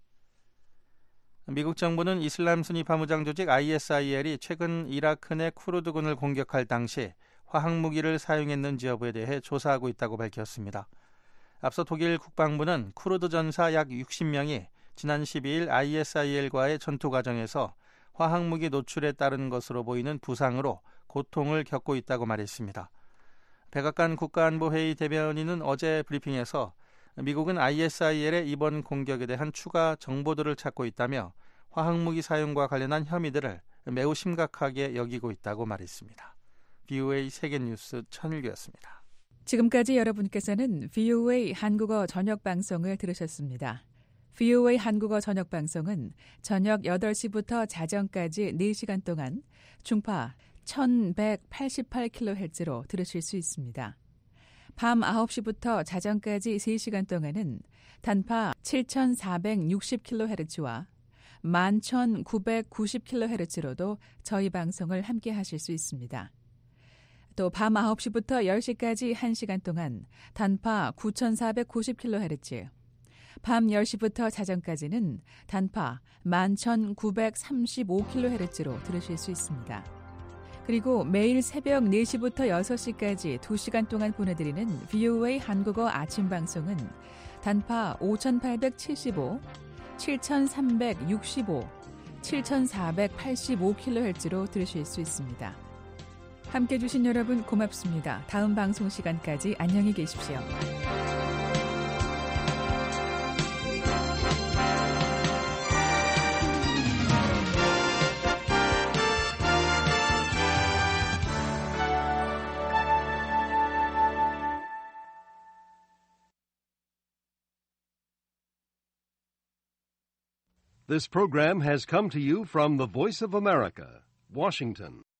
미국 정부는 이슬람 순위 파무장 조직 아이에스아이엘이 최근 이라크 내 쿠르드군을 공격할 당시 화학무기를 사용했는지 여부에 대해 조사하고 있다고 밝혔습니다. 앞서 독일 국방부는 쿠르드 전사 약 육십 명이 지난 십이일 아이에스아이엘과의 전투 과정에서 화학무기 노출에 따른 것으로 보이는 부상으로 고통을 겪고 있다고 말했습니다. 백악관 국가안보회의 대변인은 어제 브리핑에서 미국은 아이에스아이엘의 이번 공격에 대한 추가 정보들을 찾고 있다며 화학무기 사용과 관련한 혐의들을 매우 심각하게 여기고 있다고 말했습니다. 브이오에이 세계뉴스 천일규였습니다. 지금까지 여러분께서는 브이오에이 한국어 저녁 방송을 들으셨습니다. 브이오에이 한국어 저녁 방송은 저녁 여덟 시부터 자정까지 네 시간 동안 중파 천백팔십팔 킬로헤르츠로 들으실 수 있습니다. 밤 아홉 시부터 자정까지 세 시간 동안은 단파 칠천사백육십 킬로헤르츠와 만 천구백구십 킬로헤르츠로도 저희 방송을 함께 하실 수 있습니다. 또 밤 아홉 시부터 열 시까지 한 시간 동안 단파 구천사백구십 킬로헤르츠, 밤 열 시부터 자정까지는 단파 만 천구백삼십오 킬로헤르츠로 들으실 수 있습니다. 그리고 매일 새벽 네 시부터 여섯 시까지 두 시간 동안 보내드리는 브이오에이 한국어 아침 방송은 단파 오천팔백칠십오, 칠천삼백육십오, 칠천사백팔십오 킬로헤르츠로 들으실 수 있습니다. 함께해 주신 여러분 고맙습니다. 다음 방송 시간까지 안녕히 계십시오. This program has come to you from the Voice of America, Washington.